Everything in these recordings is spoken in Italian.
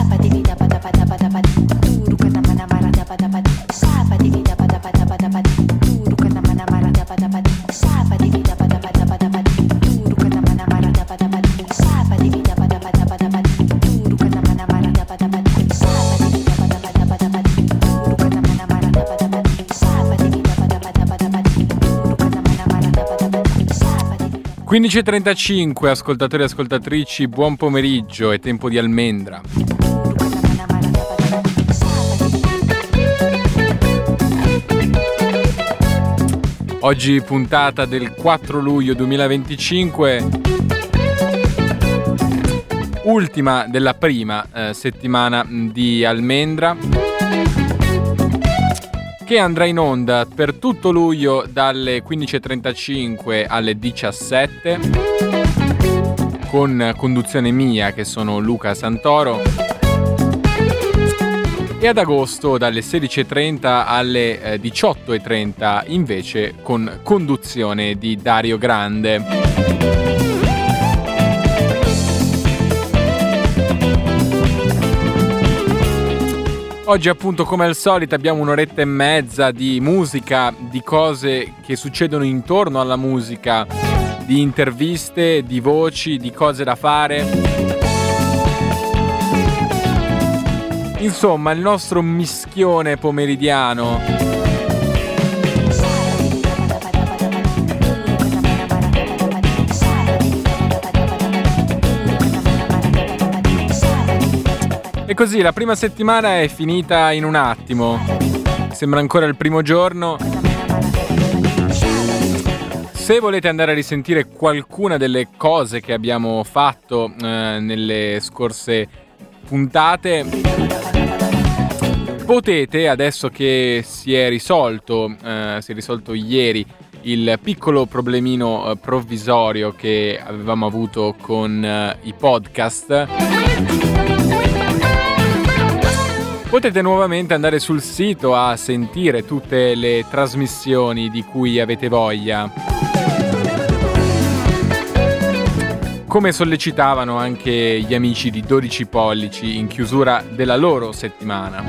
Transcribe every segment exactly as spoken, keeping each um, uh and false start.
quindici e trentacinque, ascoltatori e ascoltatrici, buon pomeriggio, è tempo di Almendra. Oggi puntata del quattro luglio duemilaventicinque, ultima della prima eh, settimana di Almendra, che andrà in onda per tutto luglio dalle quindici e trentacinque alle diciassette, con conduzione mia, che sono Luca Santoro, e ad agosto dalle sedici e trenta alle eh, diciotto e trenta invece con conduzione di Dario Grande. Oggi appunto, come al solito, abbiamo un'oretta e mezza di musica, di cose che succedono intorno alla musica, di interviste, di voci, di cose da fare. Insomma, il nostro mischione pomeridiano. E così la prima settimana è finita in un attimo, sembra ancora il primo giorno. Se volete andare a risentire qualcuna delle cose che abbiamo fatto eh, nelle scorse puntate, potete, adesso che si è risolto, eh, si è risolto ieri il piccolo problemino eh, provvisorio che avevamo avuto con eh, i podcast, potete nuovamente andare sul sito a sentire tutte le trasmissioni di cui avete voglia. Come sollecitavano anche gli amici di dodici pollici in chiusura della loro settimana.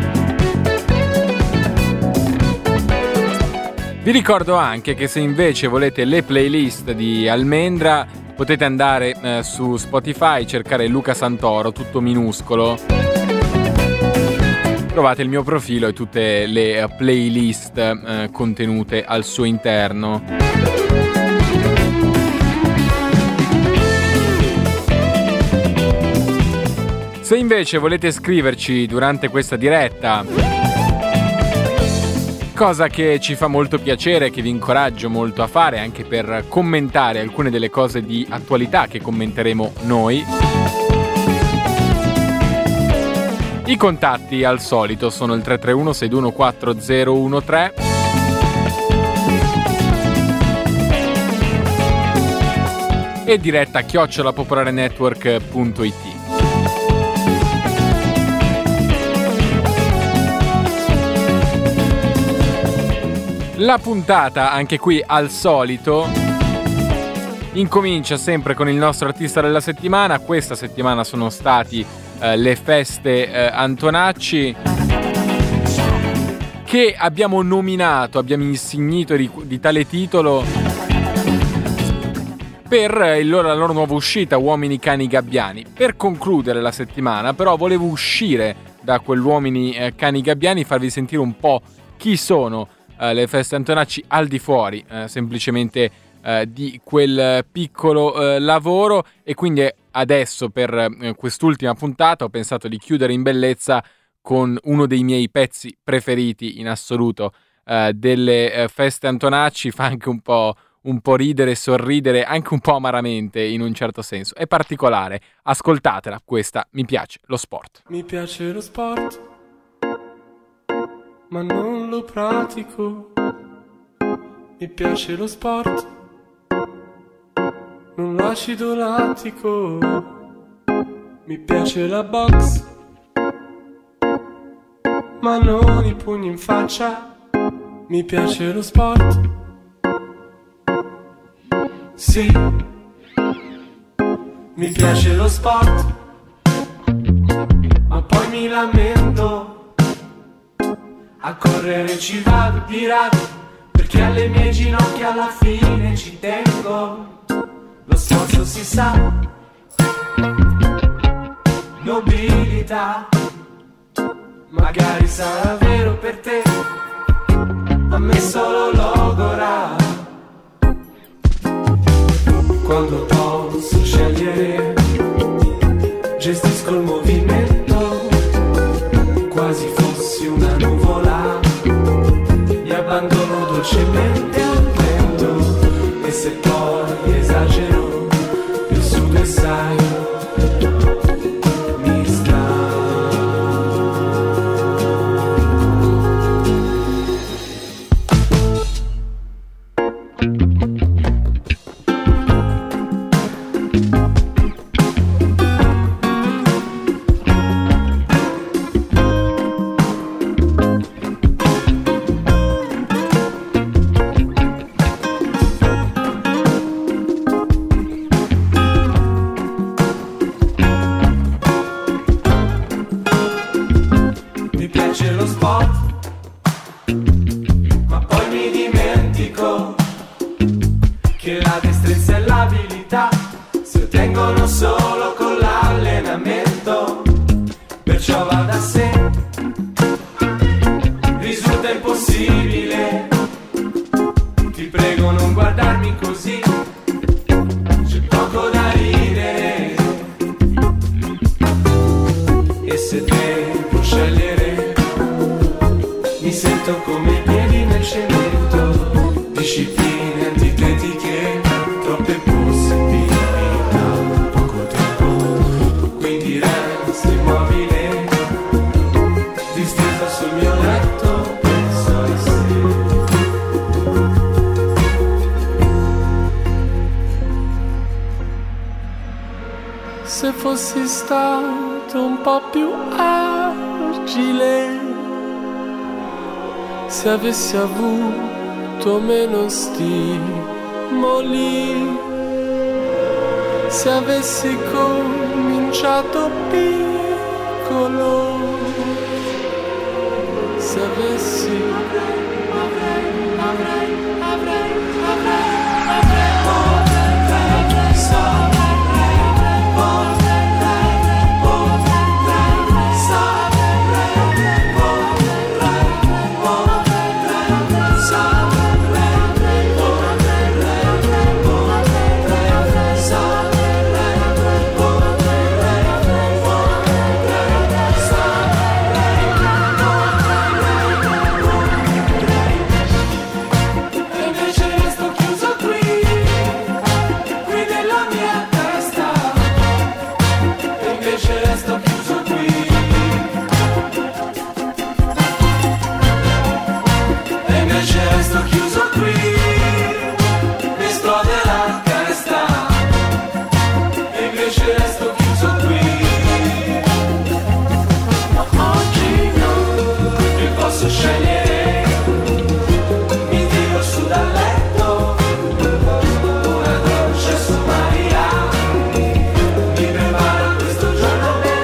Vi ricordo anche che se invece volete le playlist di Almendra, potete andare eh, su Spotify, cercare Luca Santoro, tutto minuscolo. Trovate il mio profilo e tutte le playlist eh, contenute al suo interno. Se invece volete scriverci durante questa diretta, cosa che ci fa molto piacere, che vi incoraggio molto a fare anche per commentare alcune delle cose di attualità che commenteremo noi, i contatti al solito sono il tre tre uno sei due uno quattro zero uno tre e diretta chiocciola popolarenetwork punto it. La puntata, anche qui al solito, incomincia sempre con il nostro artista della settimana. Questa settimana sono stati eh, le feste eh, Antonacci, che abbiamo nominato, abbiamo insignito di, di tale titolo per il loro, la loro nuova uscita, Uomini Cani Gabbiani. Per concludere la settimana, però, volevo uscire da quell'Uomini eh, Cani Gabbiani, farvi sentire un po' chi sono eh, le feste Antonacci al di fuori eh, semplicemente eh, di quel piccolo eh, lavoro. E quindi adesso, per eh, quest'ultima puntata, ho pensato di chiudere in bellezza con uno dei miei pezzi preferiti in assoluto eh, delle eh, feste Antonacci. Fa anche un po', un po' ridere, sorridere, anche un po' amaramente in un certo senso. È particolare, ascoltatela, questa Mi piace lo sport. Mi piace lo sport, ma non lo pratico. Mi piace lo sport, non l'acido lattico. Mi piace la box, ma non i pugni in faccia. Mi piace lo sport, sì. Mi piace lo sport, ma lamento. A correre ci vado di rado, perché alle mie ginocchia alla fine ci tengo. Lo sforzo si sa, nobilità. Magari sarà vero per te, a me solo logora. Quando posso scegliere, gestisco il movimento, quasi fossi una nuvola. Mi abbandono dolcemente al vento, e se poi esagero, più su e sai, mi sta. Se fossi stato un po' più agile, se avessi avuto meno stimoli, se avessi cominciato piccolo, se avessi avrei, avrei, avrei, avrei, avrei, avrei, so. Una dolce su Maria, mi prepara questo giorno.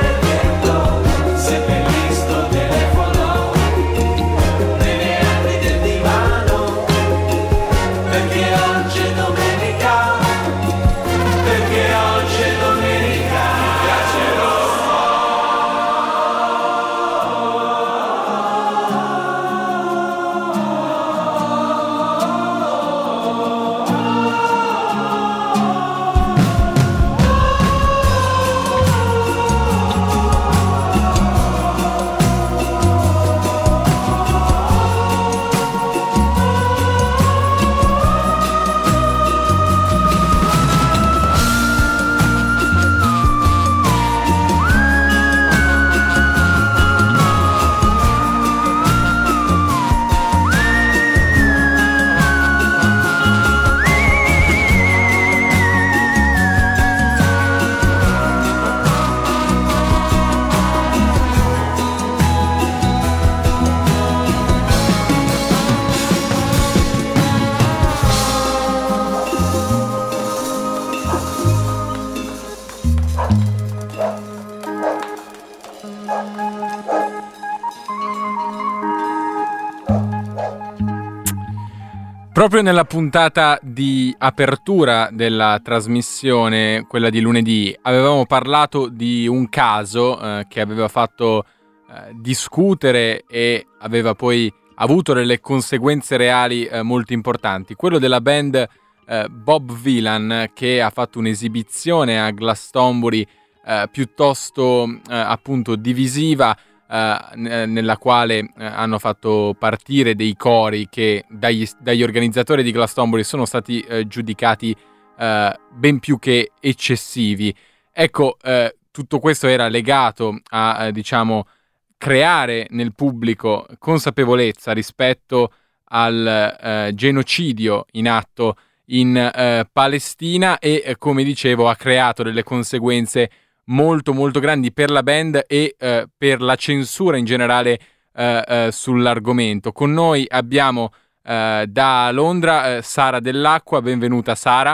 Proprio nella puntata di apertura della trasmissione, quella di lunedì, avevamo parlato di un caso eh, che aveva fatto eh, discutere e aveva poi avuto delle conseguenze reali eh, molto importanti. Quello della band eh, Bob Vylan, che ha fatto un'esibizione a Glastonbury eh, piuttosto eh, appunto divisiva, Uh, nella quale uh, hanno fatto partire dei cori che dagli, dagli organizzatori di Glastonbury sono stati uh, giudicati uh, ben più che eccessivi. Ecco, uh, tutto questo era legato a, uh, diciamo, creare nel pubblico consapevolezza rispetto al uh, genocidio in atto in uh, Palestina e, uh, come dicevo, ha creato delle conseguenze molto molto grandi per la band e eh, per la censura in generale eh, eh, sull'argomento. Con noi abbiamo eh, da Londra eh, Sara Dell'Acqua, benvenuta Sara.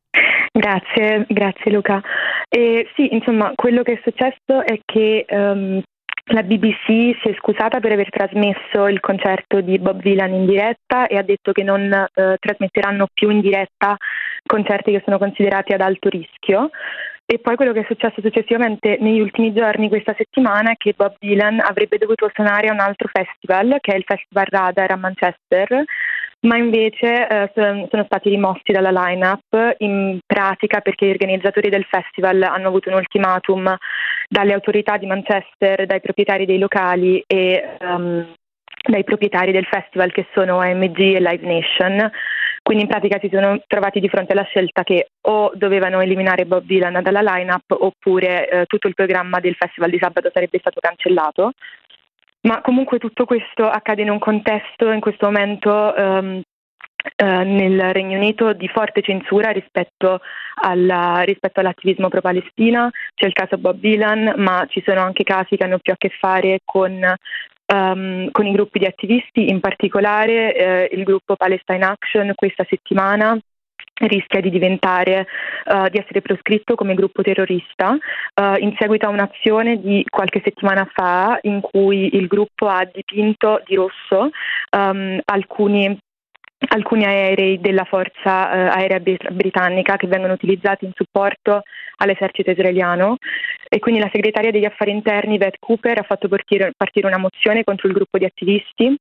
Grazie, grazie Luca. E sì, insomma, quello che è successo è che um, la B B C si è scusata per aver trasmesso il concerto di Bob Vylan in diretta e ha detto che non uh, trasmetteranno più in diretta concerti che sono considerati ad alto rischio. E poi quello che è successo successivamente negli ultimi giorni, questa settimana, è che Bob Dylan avrebbe dovuto suonare a un altro festival, che è il Festival Radar a Manchester, ma invece eh, sono stati rimossi dalla line-up, in pratica perché gli organizzatori del festival hanno avuto un ultimatum dalle autorità di Manchester, dai proprietari dei locali e um, dai proprietari del festival, che sono A M G e Live Nation. Quindi in pratica si sono trovati di fronte alla scelta che o dovevano eliminare Bob Dylan dalla line-up oppure eh, tutto il programma del festival di sabato sarebbe stato cancellato. Ma comunque tutto questo accade in un contesto in questo momento ehm, eh, nel Regno Unito di forte censura rispetto, alla, rispetto all'attivismo pro-Palestina. C'è il caso Bob Dylan, ma ci sono anche casi che hanno più a che fare con Um, con i gruppi di attivisti, in particolare eh, il gruppo Palestine Action questa settimana rischia di diventare, uh, di essere proscritto come gruppo terrorista uh, in seguito a un'azione di qualche settimana fa in cui il gruppo ha dipinto di rosso um, alcuni alcuni aerei della forza eh, aerea britannica che vengono utilizzati in supporto all'esercito israeliano, e quindi la segretaria degli affari interni Beth Cooper ha fatto partire, partire una mozione contro il gruppo di attivisti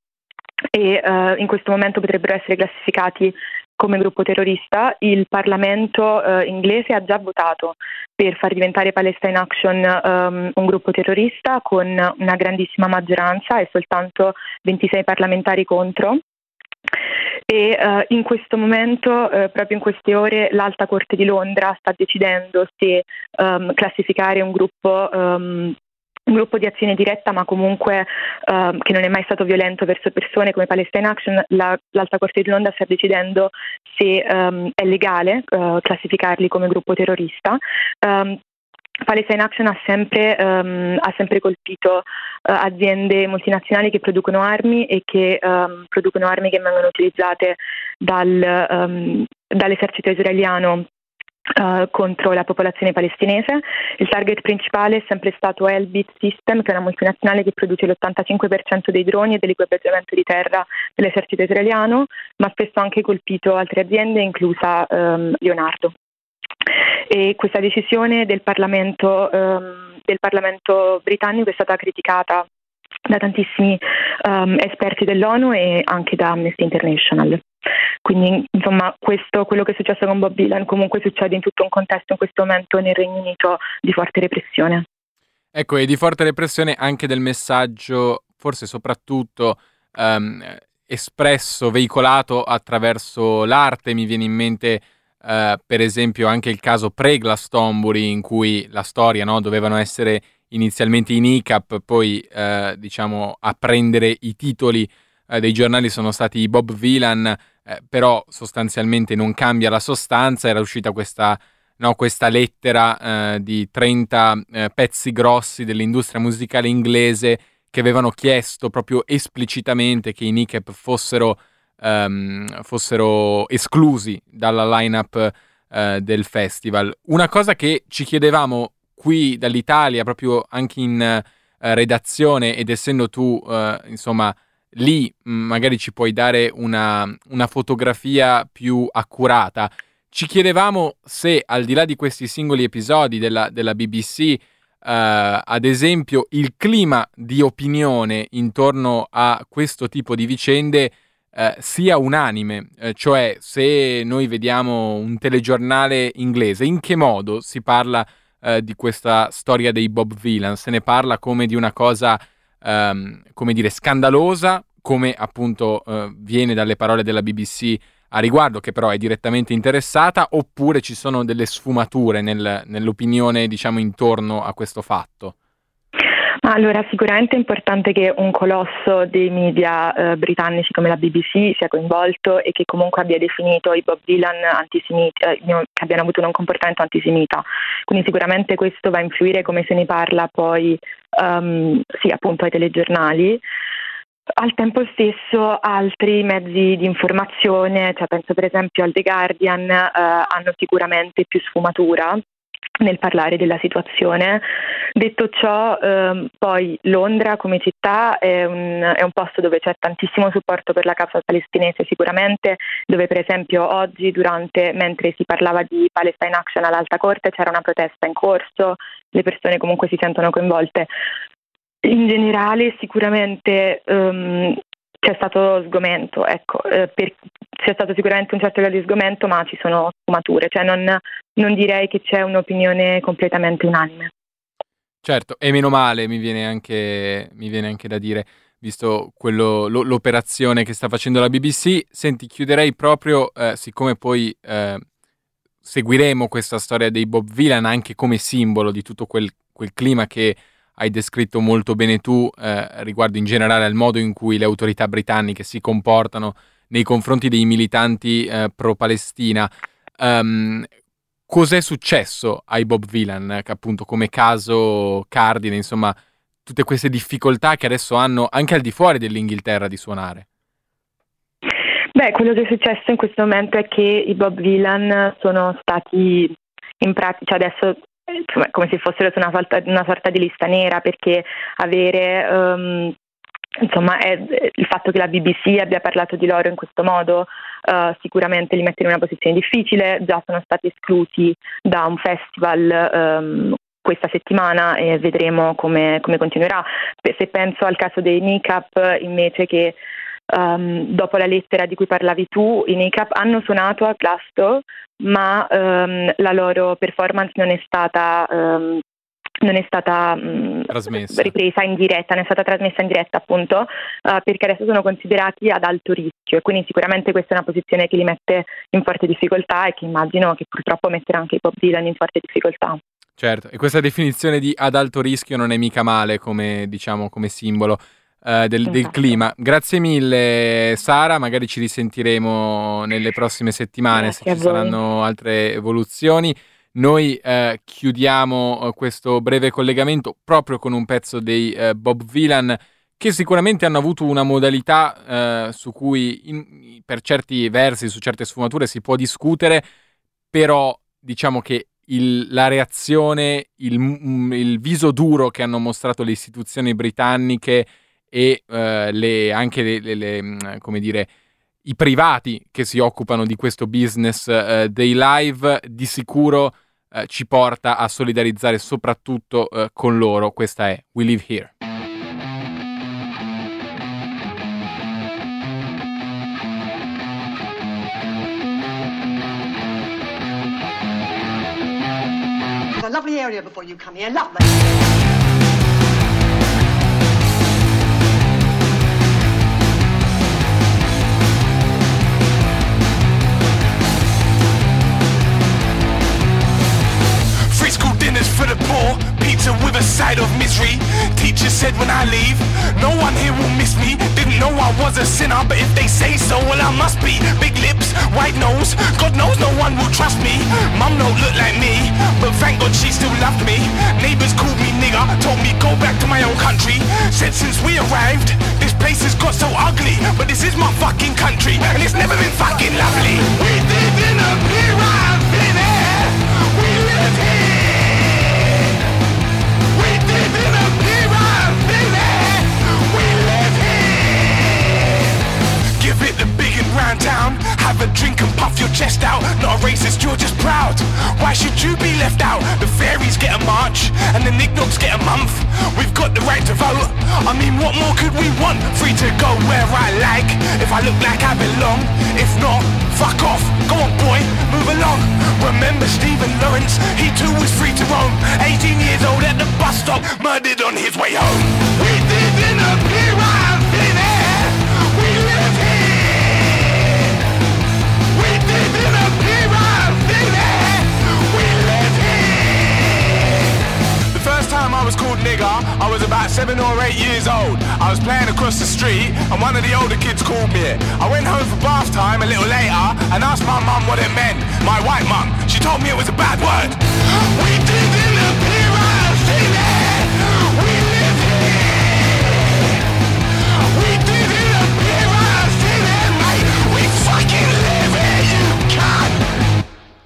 e eh, in questo momento potrebbero essere classificati come gruppo terrorista. Il Parlamento eh, inglese ha già votato per far diventare Palestine Action um, un gruppo terrorista con una grandissima maggioranza e soltanto ventisei parlamentari contro. E uh, in questo momento, uh, proprio in queste ore, l'Alta Corte di Londra sta decidendo se um, classificare un gruppo um, un gruppo di azione diretta, ma comunque uh, che non è mai stato violento verso persone come Palestine Action. La, l'Alta Corte di Londra sta decidendo se um, è legale uh, classificarli come gruppo terrorista. Um, Palestine Action ha sempre, um, ha sempre colpito uh, aziende multinazionali che producono armi e che um, producono armi che vengono utilizzate dal, um, dall'esercito israeliano uh, contro la popolazione palestinese. Il target principale è sempre stato Elbit System, che è una multinazionale che produce l'ottantacinque per cento dei droni e dell'equipaggiamento di terra dell'esercito israeliano, ma spesso ha anche colpito altre aziende, inclusa um, Leonardo. E questa decisione del Parlamento, um, del Parlamento britannico è stata criticata da tantissimi um, esperti dell'ONU e anche da Amnesty International. Quindi, insomma, questo, quello che è successo con Bob Dylan comunque succede in tutto un contesto in questo momento nel Regno Unito di forte repressione. Ecco, e di forte repressione anche del messaggio, forse soprattutto um, espresso, veicolato attraverso l'arte. Mi viene in mente Uh, per esempio anche il caso pre-Glastonbury, in cui la storia, no, dovevano essere inizialmente in I C A P, poi uh, diciamo a prendere i titoli uh, dei giornali sono stati Bob Vylan, uh, però sostanzialmente non cambia la sostanza. Era uscita questa, no, questa lettera uh, di trenta uh, pezzi grossi dell'industria musicale inglese che avevano chiesto proprio esplicitamente che i N I C A P fossero Um, fossero esclusi dalla line-up uh, del festival. Una cosa che ci chiedevamo qui dall'Italia, proprio anche in, eh, redazione ed essendo tu, eh, insomma, lì mh, magari ci puoi dare una, una fotografia più accurata. Ci chiedevamo se, al di là di questi singoli episodi della, della B B C, Uh, ad esempio, il clima di opinione intorno a questo tipo di vicende uh, sia unanime, uh, cioè se noi vediamo un telegiornale inglese, in che modo si parla uh, di questa storia dei Bob Vylan? Se ne parla come di una cosa, um, come dire, scandalosa, come appunto uh, viene dalle parole della B B C a riguardo, che però è direttamente interessata, oppure ci sono delle sfumature nel, nell'opinione, diciamo, intorno a questo fatto? Allora, sicuramente è importante che un colosso dei media eh, britannici come la B B C sia coinvolto e che comunque abbia definito i Bob Vylan antisemiti, eh, che abbiano avuto un comportamento antisemita. Quindi sicuramente questo va a influire come se ne parla poi, um, sì, appunto ai telegiornali. Al tempo stesso altri mezzi di informazione, cioè penso per esempio al The Guardian, eh, hanno sicuramente più sfumatura nel parlare della situazione. Detto ciò, ehm, poi Londra come città è un, è un posto dove c'è tantissimo supporto per la causa palestinese sicuramente, dove per esempio oggi, durante mentre si parlava di Palestine Action all'Alta Corte, c'era una protesta in corso, le persone comunque si sentono coinvolte. In generale sicuramente um, c'è stato sgomento, ecco, eh, per, c'è stato sicuramente un certo grado di sgomento, ma ci sono sfumature, cioè non, non direi che c'è un'opinione completamente unanime. Certo, e meno male, mi viene anche, mi viene anche da dire, visto quello, lo, l'operazione che sta facendo la B B C. Senti, chiuderei proprio, eh, siccome poi eh, seguiremo questa storia dei Bob Vylan anche come simbolo di tutto quel, quel clima che hai descritto molto bene tu, eh, riguardo in generale al modo in cui le autorità britanniche si comportano nei confronti dei militanti eh, pro-Palestina. Um, cos'è successo ai Bob Vylan, che appunto come caso cardine, insomma, tutte queste difficoltà che adesso hanno anche al di fuori dell'Inghilterra di suonare? Beh, quello che è successo in questo momento è che i Bob Vylan sono stati in pratica, cioè adesso come se fossero su una sorta, una sorta di lista nera, perché avere um, insomma è, il fatto che la B B C abbia parlato di loro in questo modo uh, sicuramente li mette in una posizione difficile. Già sono stati esclusi da un festival um, questa settimana e vedremo come, come continuerà. Se penso al caso dei N I C A P invece, che Um, dopo la lettera di cui parlavi tu, i N I C A P hanno suonato a Glasgow, ma um, la loro performance non è stata um, non è stata um, ripresa in diretta, non è stata trasmessa in diretta appunto uh, perché adesso sono considerati ad alto rischio, e quindi sicuramente questa è una posizione che li mette in forte difficoltà e che immagino che purtroppo metterà anche i Bob Dylan in forte difficoltà. Certo, e questa definizione di ad alto rischio non è mica male come, diciamo, come simbolo Uh, del, del clima. Grazie mille Sara, magari ci risentiremo nelle prossime settimane. Grazie, se ci saranno altre evoluzioni. Noi uh, chiudiamo uh, questo breve collegamento proprio con un pezzo dei uh, Bob Vylan, che sicuramente hanno avuto una modalità uh, su cui in, per certi versi, su certe sfumature si può discutere, però diciamo che il, la reazione, il, il viso duro che hanno mostrato le istituzioni britanniche e uh, le, anche le, le, le, come dire, i privati che si occupano di questo business uh, dei live, di sicuro uh, ci porta a solidarizzare soprattutto uh, con loro. Questa è We Live Here. It's a lovely area before you come here, lovely. For the poor, pizza with a side of misery. Teacher said when I leave, no one here will miss me. Didn't know I was a sinner, but if they say so, well I must be. Big lips, white nose, God knows no one will trust me. Mum don't look like me, but thank God she still loved me. Neighbours called me nigger, told me go back to my own country. Said since we arrived, this place has got so ugly, but this is my fucking country, and it's never been fucking lovely. We live in a pyramid, we live here. We live in a pyramid. chest out. Not a racist, you're just proud. Why should you be left out? The fairies get a march and the knickknacks get a month. We've got the right to vote. I mean, what more could we want? Free to go where I like, if I look like I belong. If not, fuck off. Go on, boy, move along. Remember Stephen Lawrence? He too was free to roam. eighteen years old at the bus stop, murdered on his way home. We live in a pyramid. We live here. We live in a pyramid. We live here. The first time I was called nigger, I was about seven or eight years old. I was playing across the street and one of the older kids called me it. I went home for bath time a little later and asked my mum what it meant. My white mum, she told me it was a bad word. We live in a pyramid. We live here. We live in a pyramid, mate. We fucking live here, you cunt.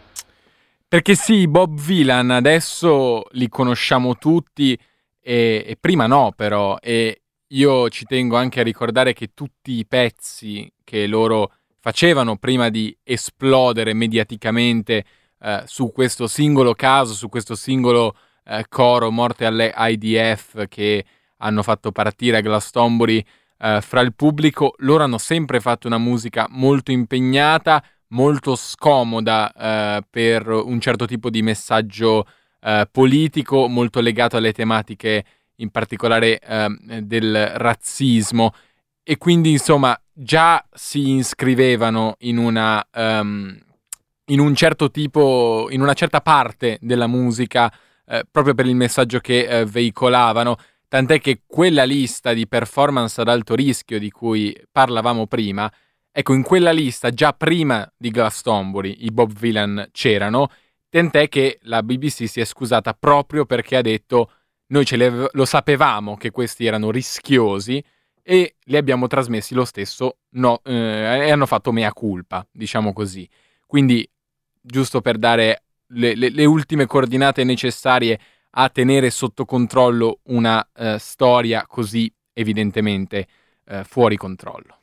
Perché sì, Bob Vylan adesso li conosciamo tutti e, e prima no però, e io ci tengo anche a ricordare che tutti i pezzi che loro facevano prima di esplodere mediaticamente eh, su questo singolo caso, su questo singolo eh, coro Morte alle I D F che hanno fatto partire a Glastonbury eh, fra il pubblico, loro hanno sempre fatto una musica molto impegnata, molto scomoda eh, per un certo tipo di messaggio eh, politico, molto legato alle tematiche in particolare eh, del razzismo, e quindi insomma già si iscrivevano in una um, in un certo tipo, in una certa parte della musica eh, proprio per il messaggio che eh, veicolavano, tant'è che quella lista di performance ad alto rischio di cui parlavamo prima, ecco, in quella lista già prima di Glastonbury i Bob Vylan c'erano, tant'è che la B B C si è scusata proprio perché ha detto: noi ce le, lo sapevamo che questi erano rischiosi e li abbiamo trasmessi lo stesso, no, eh, e hanno fatto mea culpa, diciamo così. Quindi, giusto per dare le, le, le ultime coordinate necessarie a tenere sotto controllo una eh, storia così evidentemente eh, fuori controllo.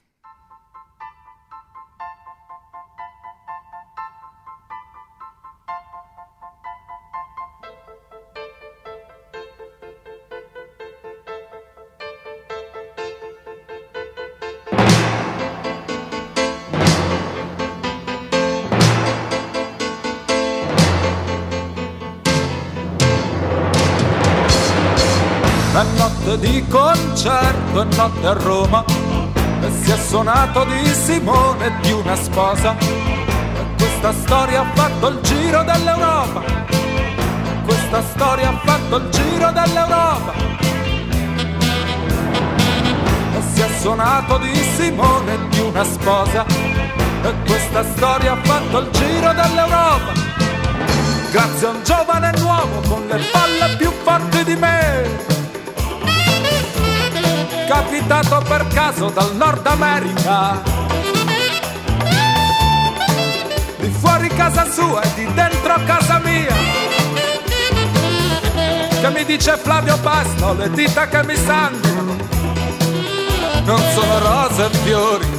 È notte di concerto, è notte a Roma, e si è suonato di Simone e di una sposa, e questa storia ha fatto il giro dell'Europa, e questa storia ha fatto il giro dell'Europa, e si è suonato di Simone e di una sposa, e questa storia ha fatto il giro dell'Europa, grazie a un giovane nuovo con le palle più forti di me, capitato per caso dal Nord America, di fuori casa sua e di dentro casa mia, che mi dice: Flavio basta, le dita che mi sanguinano non sono rose e fiori.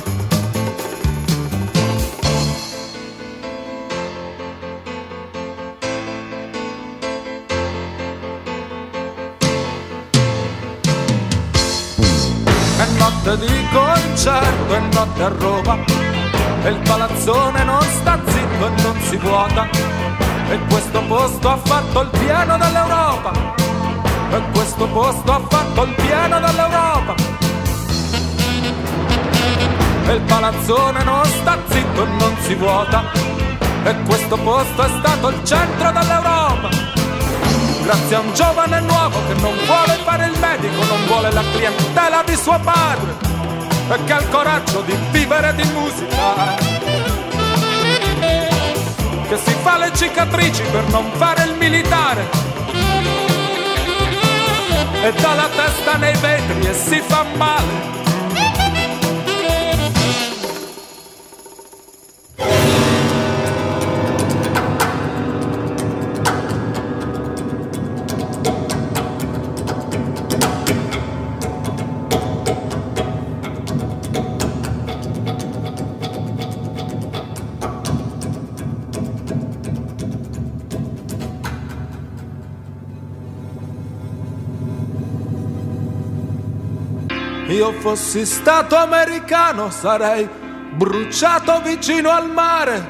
Notte di concerto e notte a Roma, e il palazzone non sta zitto e non si vuota, e questo posto ha fatto il pieno dell'Europa, e questo posto ha fatto il pieno dell'Europa, e il palazzone non sta zitto e non si vuota, e questo posto è stato il centro dell'Europa, grazie a un giovane nuovo che non vuole fare il medico, non vuole la clientela di suo padre, e che ha il coraggio di vivere di musica, che si fa le cicatrici per non fare il militare, e dà la testa nei vetri e si fa male. io fossi stato americano sarei bruciato vicino al mare,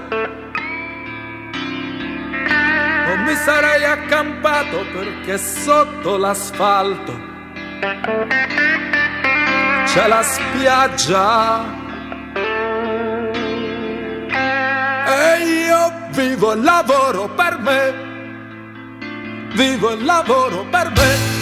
o mi sarei accampato perché sotto l'asfalto c'è la spiaggia e io vivo e lavoro per me, vivo e lavoro per me.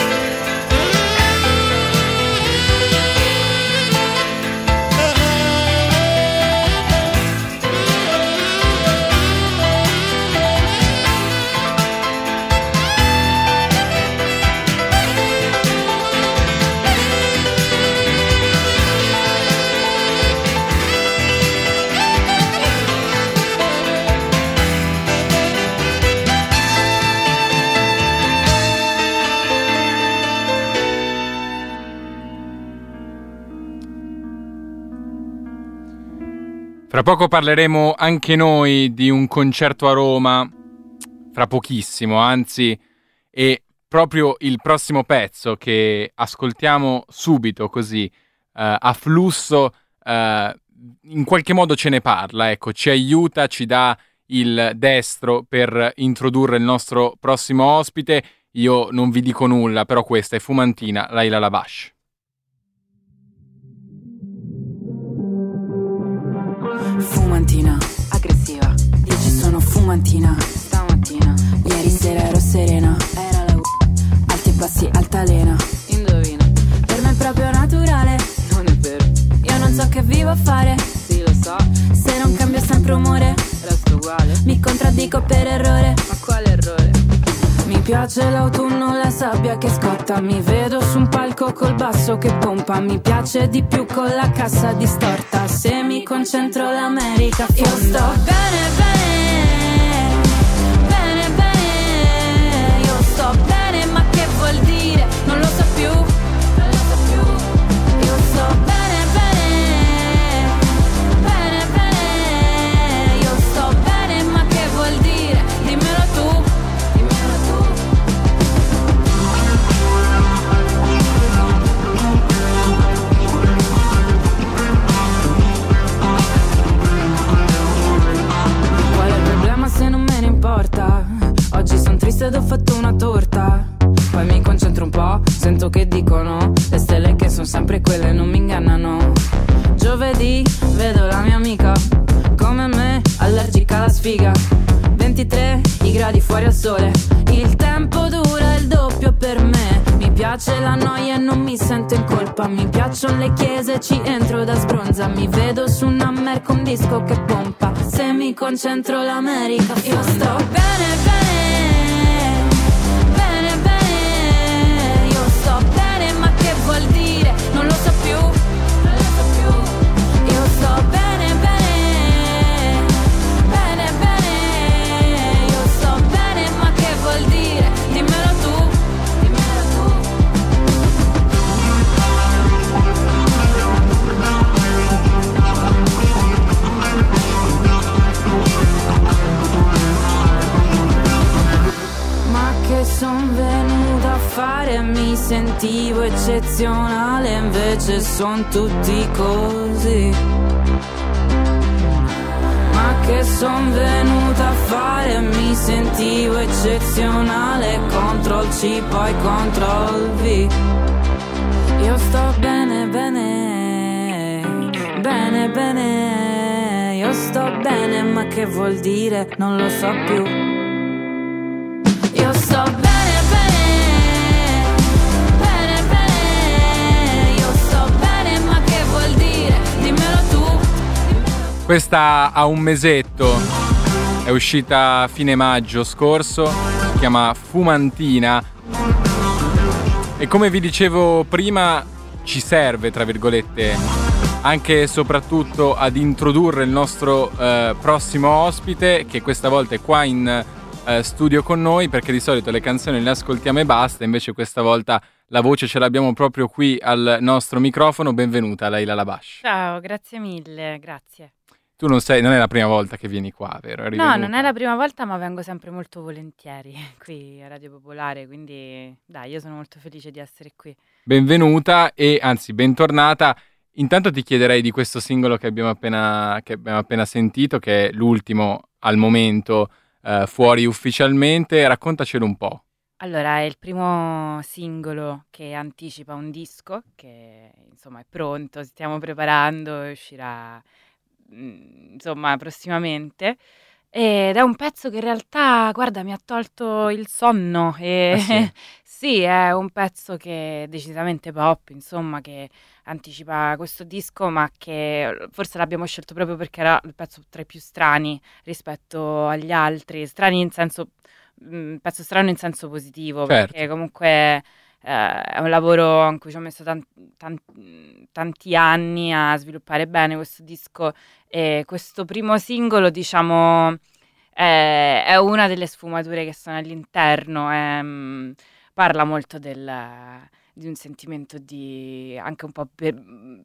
Fra poco parleremo anche noi di un concerto a Roma, fra pochissimo, anzi, e proprio il prossimo pezzo che ascoltiamo subito così, uh, a flusso, uh, in qualche modo ce ne parla, ecco, ci aiuta, ci dà il destro per introdurre il nostro prossimo ospite. Io non vi dico nulla, però questa è Fumantina, Laila Labash. Fumantina, aggressiva. Dici sono fumantina. Stamattina, ieri sera ero serena. Era la u- alti e bassi, altalena. Indovina, per me è proprio naturale. Non è vero, io non so che vivo a fare. Sì, lo so, se non cambio sempre umore resto uguale. Mi contraddico per errore. Ma quale errore? Mi piace l'autunno, la sabbia che scotta. Mi vedo su un palco col basso che pompa. Mi piace di più con la cassa distorta. Se mi concentro l'America fonda. Io sto bene, bene, bene, bene. Io sto bene, ma che vuol dire? Non lo so più, non lo so più. Io sto bene, bene, bene, bene. Io sto bene, ma che vuol dire? Dimmelo tu. Oggi son triste ed ho fatto una torta. Poi mi concentro un po', sento che dicono le stelle che sono sempre quelle, non mi ingannano. Giovedì vedo la mia amica, come me, allergica alla sfiga. Ventitré i gradi fuori al sole, il tempo dura il doppio per me. Mi piace la noia e non mi sento in colpa. Mi piacciono le chiese, ci entro da sbronza. Mi vedo su un hammer con disco che pompa. Se mi concentro l'America fonda. Io sto bene, bene, bene, bene. Io sto bene, ma che vuol dire? Non lo so più, non lo so più. Io sto bene, bene, bene, bene. Io sto bene, ma che vuol dire? Dimmelo tu, dimmelo tu. Ma che son venuta a fare? Mi sentivo eccezionale, invece son tutti così. Ma che son venuta a fare? Mi sentivo eccezionale, control C poi control V. Io sto bene, bene, bene, bene. Io sto bene, ma che vuol dire? Non lo so più. Io sto bene, bene, bene, bene. Io sto bene, ma che vuol dire? Dimmelo tu. Questa ha un mesetto, è uscita a fine maggio scorso, si chiama Fumantina e come vi dicevo prima ci serve, tra virgolette, anche e soprattutto ad introdurre il nostro eh, prossimo ospite, che questa volta è qua in eh, studio con noi, perché di solito le canzoni le ascoltiamo e basta, invece questa volta la voce ce l'abbiamo proprio qui al nostro microfono. Benvenuta Laila Labash. Ciao, grazie mille, grazie. tu non sei, non è la prima volta che vieni qua, vero? Eri No, venuta. non è la prima volta, ma vengo sempre molto volentieri qui a Radio Popolare, quindi dai, io sono molto felice di essere qui. Benvenuta e anzi bentornata. Intanto ti chiederei di questo singolo che abbiamo appena, che abbiamo appena sentito, che è l'ultimo al momento eh, fuori ufficialmente. Raccontacelo un po'. Allora, è il primo singolo che anticipa un disco che insomma è pronto, stiamo preparando e uscirà mm, insomma prossimamente. Ed è un pezzo che in realtà, guarda, mi ha tolto il sonno. E Ah, sì? sì, è un pezzo che è decisamente pop, insomma, che anticipa questo disco, ma che forse l'abbiamo scelto proprio perché era il pezzo tra i più strani rispetto agli altri. Strani in senso, mm, pezzo strano in senso positivo, Certo. perché comunque eh, è un lavoro in cui ci ho messo tan- tan- tanti anni a sviluppare bene questo disco. E questo primo singolo, diciamo, è, è una delle sfumature che sono all'interno. è, mm, parla molto del, di un sentimento di anche un po' per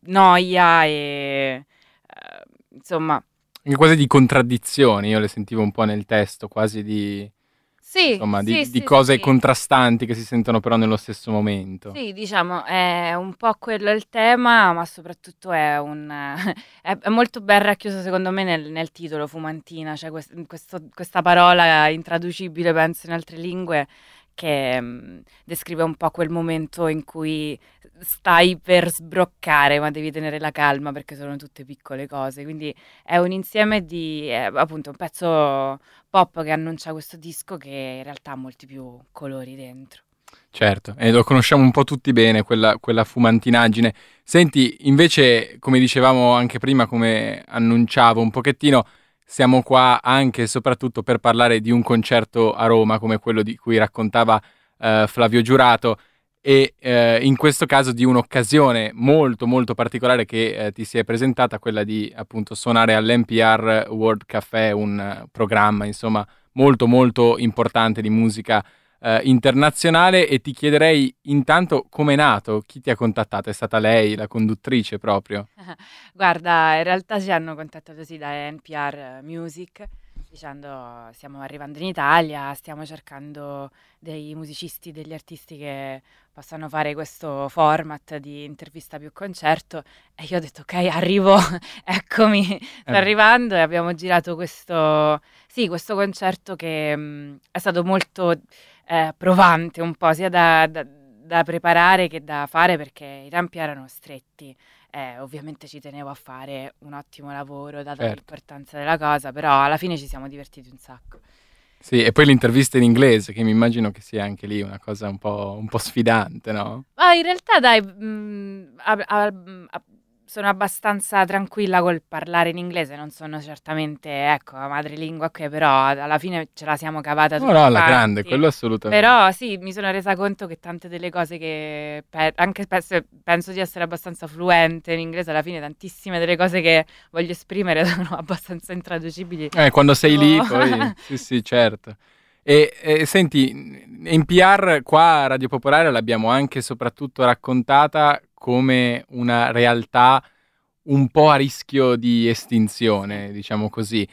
noia e eh, insomma, Anche quasi di contraddizioni, io le sentivo un po' nel testo, quasi di, sì, insomma, di, sì, di sì, cose sì. contrastanti che si sentono però nello stesso momento. Sì, diciamo, è un po' quello il tema, ma soprattutto è un è, è molto ben racchiuso secondo me nel, nel titolo Fumantina, cioè quest- questo- questa parola intraducibile, penso, in altre lingue, che mh, descrive un po' quel momento in cui stai per sbroccare, ma devi tenere la calma perché sono tutte piccole cose. Quindi è un insieme di, è appunto, un pezzo pop che annuncia questo disco che in realtà ha molti più colori dentro. Certo, e lo conosciamo un po' tutti bene, quella, quella fumantinaggine. Senti, invece, come dicevamo anche prima, come annunciavo un pochettino, siamo qua anche e soprattutto per parlare di un concerto a Roma, come quello di cui raccontava eh, Flavio Giurato, e eh, in questo caso di un'occasione molto molto particolare che eh, ti si è presentata, quella di appunto suonare all'N P R World Café, un eh, programma insomma molto molto importante di musica eh, internazionale, e ti chiederei intanto come è nato, chi ti ha contattato? È stata lei, la conduttrice proprio? Guarda, in realtà ci hanno contattato sì da N P R Music dicendo stiamo arrivando in Italia, stiamo cercando dei musicisti, degli artisti che possano fare questo format di intervista più concerto, e io ho detto ok, arrivo, eccomi, sto Eh. arrivando, e abbiamo girato questo, sì, questo concerto che mh, è stato molto eh, provante un po', sia da, da- da preparare che da fare, perché i tempi erano stretti. Eh, ovviamente ci tenevo a fare un ottimo lavoro, data Certo. l'importanza della cosa, però alla fine ci siamo divertiti un sacco. Sì, e poi l'intervista in inglese, che mi immagino che sia anche lì una cosa un po', un po' sfidante, no? Ma in realtà, dai, mh, a- a- a- sono abbastanza tranquilla col parlare in inglese, non sono certamente, ecco, la madrelingua qui, però alla fine ce la siamo cavata No, tutti no, alla quanti. grande, quello assolutamente. Però sì, mi sono resa conto che tante delle cose che pe- anche spesso penso di essere abbastanza fluente in inglese, alla fine tantissime delle cose che voglio esprimere sono abbastanza intraducibili. Eh, quando sei lì, No. poi... Sì, sì, certo. E, e senti, N P R qua a Radio Popolare l'abbiamo anche e soprattutto raccontata come una realtà un po' a rischio di estinzione, diciamo così.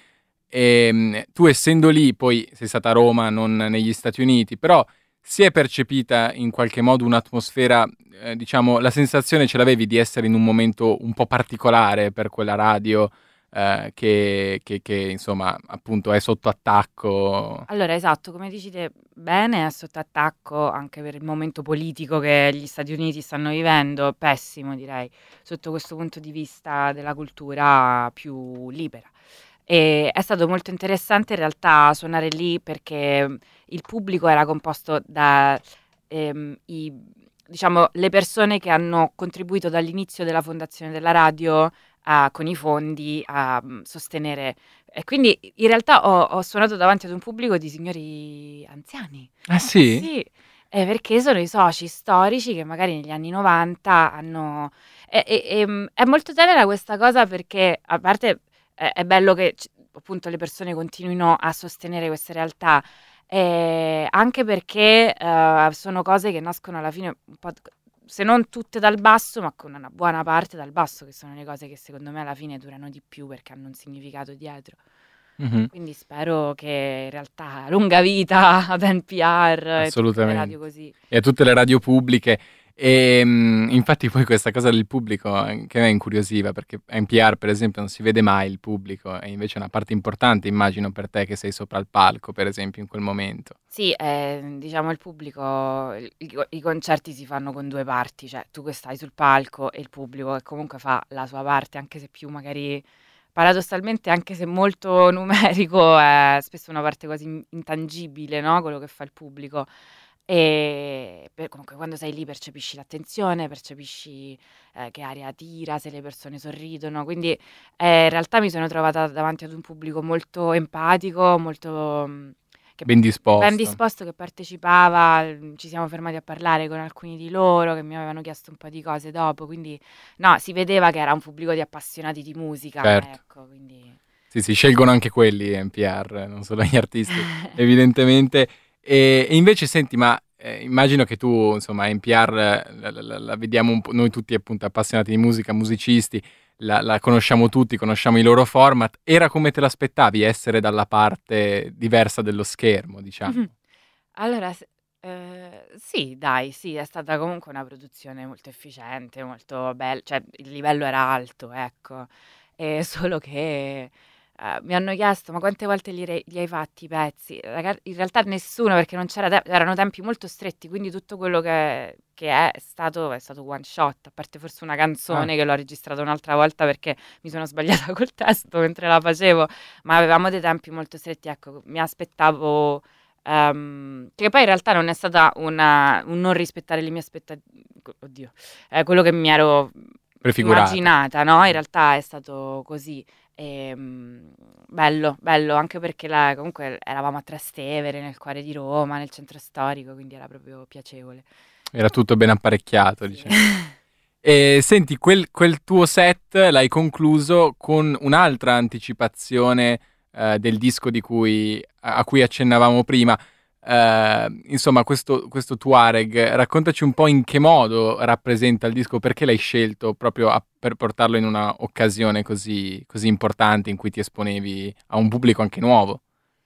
E, tu essendo lì, poi sei stata a Roma, non negli Stati Uniti, però si è percepita in qualche modo un'atmosfera, eh, diciamo, la sensazione ce l'avevi di essere in un momento un po' particolare per quella radio, eh, che, che, che, insomma, appunto è sotto attacco. Allora, esatto, come dici te, bene, è sotto attacco anche per il momento politico che gli Stati Uniti stanno vivendo, pessimo direi, sotto questo punto di vista della cultura più libera. E è stato molto interessante in realtà suonare lì perché il pubblico era composto da ehm, i, diciamo, le persone che hanno contribuito dall'inizio della fondazione della radio a- con i fondi a mm, sostenere. E quindi in realtà ho, ho suonato davanti ad un pubblico di signori anziani. Ah sì? Sì, eh, perché sono i soci storici che magari negli anni novanta hanno... E, e- e, mm, è molto tenera questa cosa perché, a parte, è, è bello che c- appunto le persone continuino a sostenere queste realtà, eh, anche perché eh, sono cose che nascono alla fine un po' se non tutte dal basso, ma con una buona parte dal basso, che sono le cose che secondo me alla fine durano di più perché hanno un significato dietro. Mm-hmm. Quindi spero che in realtà lunga vita ad N P R e tutte le radio così. E a tutte le radio pubbliche. E um, infatti poi questa cosa del pubblico che me incuriosiva, perché a N P R per esempio non si vede mai il pubblico, e invece è una parte importante, immagino, per te che sei sopra il palco per esempio in quel momento. Sì, eh, diciamo il pubblico, i, i concerti si fanno con due parti, cioè tu che stai sul palco e il pubblico che comunque fa la sua parte, anche se più magari paradossalmente, anche se molto numerico, è spesso una parte quasi intangibile, no? Quello che fa il pubblico. E per, comunque quando sei lì percepisci l'attenzione, percepisci eh, che aria tira, se le persone sorridono, quindi eh, in realtà mi sono trovata davanti ad un pubblico molto empatico, molto che, ben disposto. ben disposto, che partecipava, ci siamo fermati a parlare con alcuni di loro che mi avevano chiesto un po' di cose dopo, quindi no, si vedeva che era un pubblico di appassionati di musica, certo. Ecco, quindi... Sì, si scelgono anche quelli N P R, non solo gli artisti, evidentemente. E, e invece senti, ma eh, immagino che tu, insomma, N P R la, la, la vediamo un po', noi tutti appunto appassionati di musica, musicisti, la, la conosciamo tutti, conosciamo i loro format. Era come te l'aspettavi essere dalla parte diversa dello schermo, diciamo? Mm-hmm. Allora, eh, sì, dai, sì, è stata comunque una produzione molto efficiente, molto bella, cioè il livello era alto, ecco, e solo che... Uh, mi hanno chiesto ma quante volte li, re- li hai fatti i pezzi? Ragazzi, in realtà nessuno, perché non c'era te- erano tempi molto stretti, quindi tutto quello che, che è stato è stato one shot, a parte forse una canzone ah. che l'ho registrata un'altra volta perché mi sono sbagliata col testo mentre la facevo, ma avevamo dei tempi molto stretti, ecco, mi aspettavo um, che poi in realtà non è stata una, un non rispettare le mie aspettative, oddio, è quello che mi ero immaginata, no? In realtà è stato così. E, um, bello, bello anche perché la, comunque eravamo a Trastevere, nel cuore di Roma, nel centro storico, quindi era proprio piacevole. Era tutto ben apparecchiato, sì. Diciamo. E senti, quel, quel tuo set l'hai concluso con un'altra anticipazione eh, del disco di cui, a, a cui accennavamo prima. Uh, insomma, questo, questo Tuareg, raccontaci un po' in che modo rappresenta il disco, perché l'hai scelto proprio a, per portarlo in una occasione così, così importante in cui ti esponevi a un pubblico anche nuovo.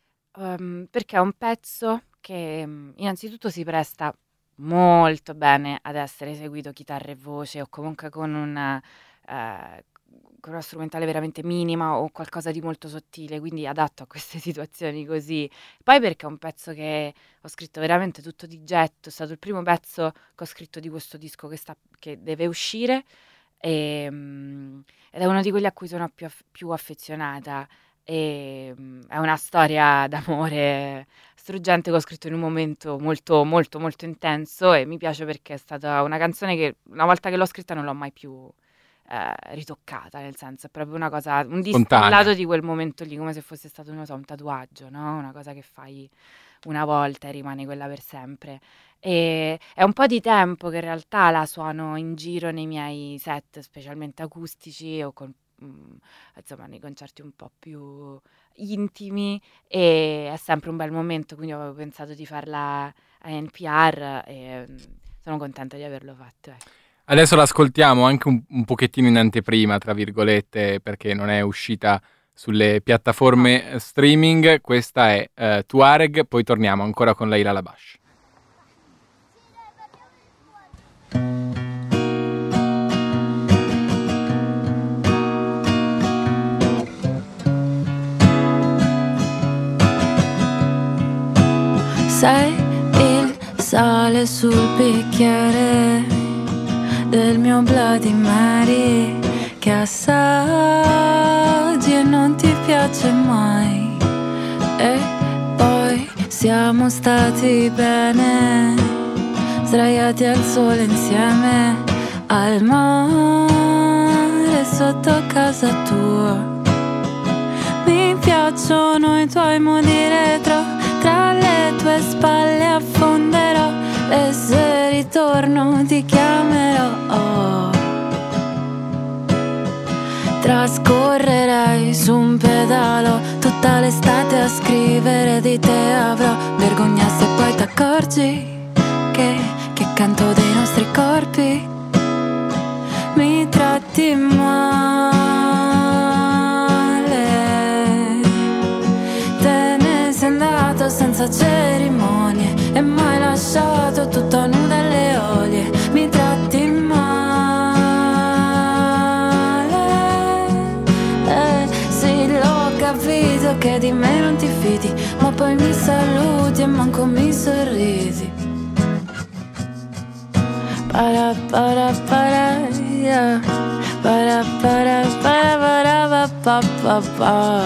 Um, perché è un pezzo che innanzitutto si presta molto bene ad essere eseguito chitarra e voce, o comunque con una uh, con una strumentale veramente minima o qualcosa di molto sottile, quindi adatto a queste situazioni così. Poi perché è un pezzo che ho scritto veramente tutto di getto, è stato il primo pezzo che ho scritto di questo disco che, sta, che deve uscire, e, um, ed è uno di quelli a cui sono più, aff- più affezionata, e um, è una storia d'amore struggente che ho scritto in un momento molto molto molto intenso, e mi piace perché è stata una canzone che una volta che l'ho scritta non l'ho mai più Eh, ritoccata, nel senso è proprio una cosa, un distillato di quel momento lì, come se fosse stato, non so, un tatuaggio, no? Una cosa che fai una volta e rimane quella per sempre. E è un po' di tempo che in realtà la suono in giro nei miei set, specialmente acustici o con, mh, insomma, nei concerti un po' più intimi, e è sempre un bel momento, quindi avevo pensato di farla a N P R e mh, sono contenta di averlo fatto, ecco. Adesso l'ascoltiamo anche un, un pochettino in anteprima, tra virgolette, perché non è uscita sulle piattaforme no. streaming. Questa è uh, Tuareg, poi torniamo ancora con Leila Labash. Sei il sale sul bicchiere del mio Bloody Mary che assaggi e non ti piace mai, e poi siamo stati bene sdraiati al sole insieme al mare sotto casa tua. Mi piacciono i tuoi modi retro, tra le tue spalle affonderò e se ritorno ti chiamerò. Trascorrerei su un pedalo tutta l'estate a scrivere di te, avrò vergogna se poi t'accorgi che, che accanto dei nostri corpi. Mi tratti male, te ne sei andato senza cerimonie e mi hai lasciato tutta nuda alle olie. Mi tratti male, eh, sì, l'ho capito che di me non ti fidi, ma poi mi saluti e manco mi sorridi. Para para para yeah. Para para para para pa pa pa.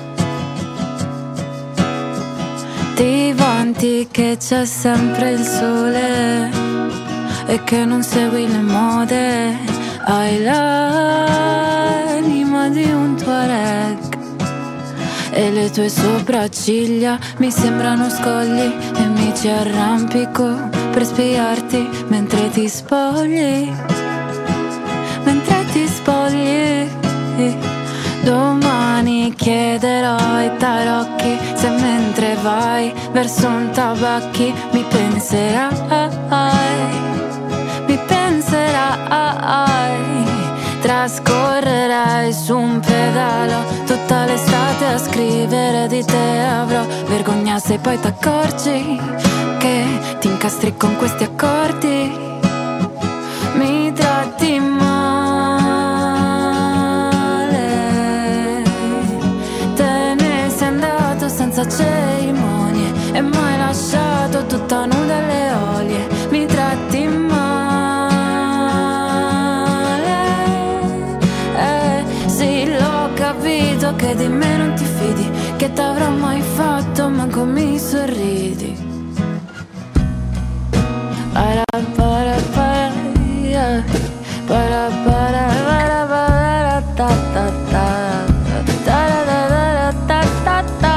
Ti vanti che c'è sempre il sole e che non segui le mode. Hai l'anima di un Tuareg e le tue sopracciglia mi sembrano scogli e mi ci arrampico per spiarti mentre ti spogli, mentre ti spogli. Domani chiederò ai tarocchi se mentre vai verso un tabacchi mi penserai, mi penserai. Trascorrerai su un pedalo tutta l'estate a scrivere di te. Avrò vergogna se poi t'accorgi che ti incastri con questi accordi. Mi tratti male, te ne sei andato senza cerimonie e mi hai lasciato tutta nuda alle olie. Mi tratti male, che di me non ti fidi, che t'avrò mai fatto, manco mi sorridi. Para para para yeah. Para para para para ta ta ta ta ta ta ta ta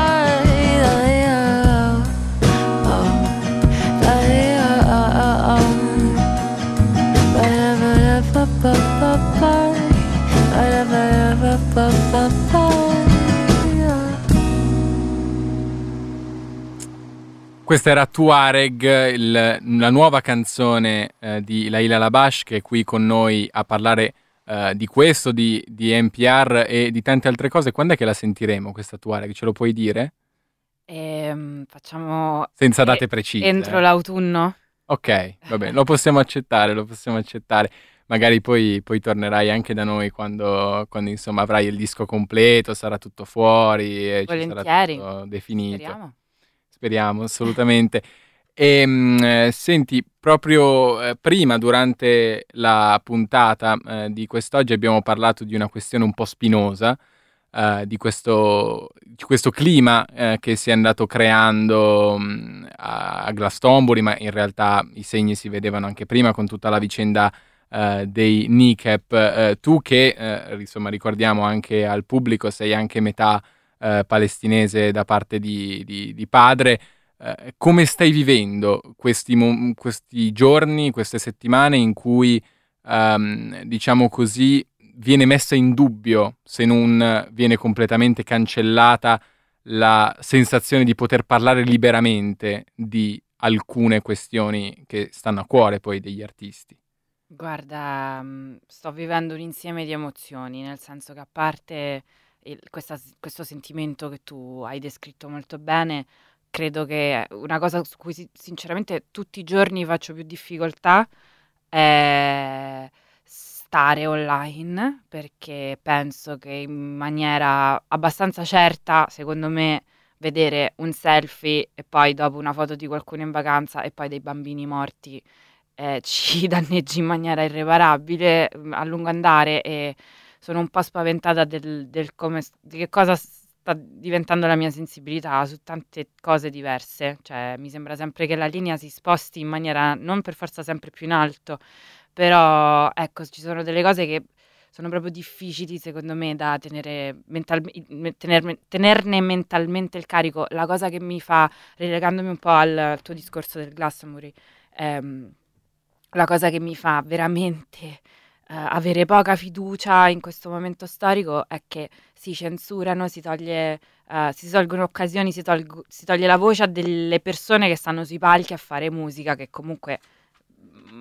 Questa era Tuareg, il, la nuova canzone eh, di Laila Labash, che è qui con noi a parlare eh, di questo, di, di N P R e di tante altre cose. Quando è che la sentiremo questa Tuareg? Ce lo puoi dire? Ehm, facciamo... Senza date precise. Entro eh. l'autunno? Ok, vabbè, lo possiamo accettare, lo possiamo accettare. Magari poi, poi tornerai anche da noi quando, quando insomma avrai il disco completo, sarà tutto fuori e ci sarà tutto definito. Speriamo. Speriamo, assolutamente. E mh, senti, proprio eh, prima, durante la puntata eh, di quest'oggi, abbiamo parlato di una questione un po' spinosa, eh, di, questo, di questo clima eh, che si è andato creando mh, a Glastonbury, ma in realtà i segni si vedevano anche prima con tutta la vicenda Uh, dei N I C E P. Uh, tu che uh, insomma ricordiamo anche al pubblico sei anche metà uh, palestinese da parte di, di, di padre, uh, come stai vivendo questi, mo- questi giorni, queste settimane in cui um, diciamo così viene messa in dubbio, se non viene completamente cancellata, la sensazione di poter parlare liberamente di alcune questioni che stanno a cuore poi degli artisti? Guarda, mh, sto vivendo un insieme di emozioni, nel senso che a parte il- questa- questo sentimento che tu hai descritto molto bene, credo che una cosa su cui si- sinceramente tutti i giorni faccio più difficoltà è stare online, perché penso che in maniera abbastanza certa, secondo me, vedere un selfie e poi dopo una foto di qualcuno in vacanza e poi dei bambini morti eh, ci danneggi in maniera irreparabile mh, a lungo andare, e sono un po' spaventata del, del come, di che cosa sta diventando la mia sensibilità su tante cose diverse. Cioè, mi sembra sempre che la linea si sposti in maniera non per forza sempre più in alto, però ecco, ci sono delle cose che sono proprio difficili secondo me da tenere mental- tener- tenerne mentalmente il carico. La cosa che mi fa, rilegandomi un po' al, al tuo discorso del Glastonbury, ehm, la cosa che mi fa veramente eh, avere poca fiducia in questo momento storico è che si censurano, si toglie, eh, si tolgono occasioni, si, tolgo- si toglie la voce a delle persone che stanno sui palchi a fare musica, che comunque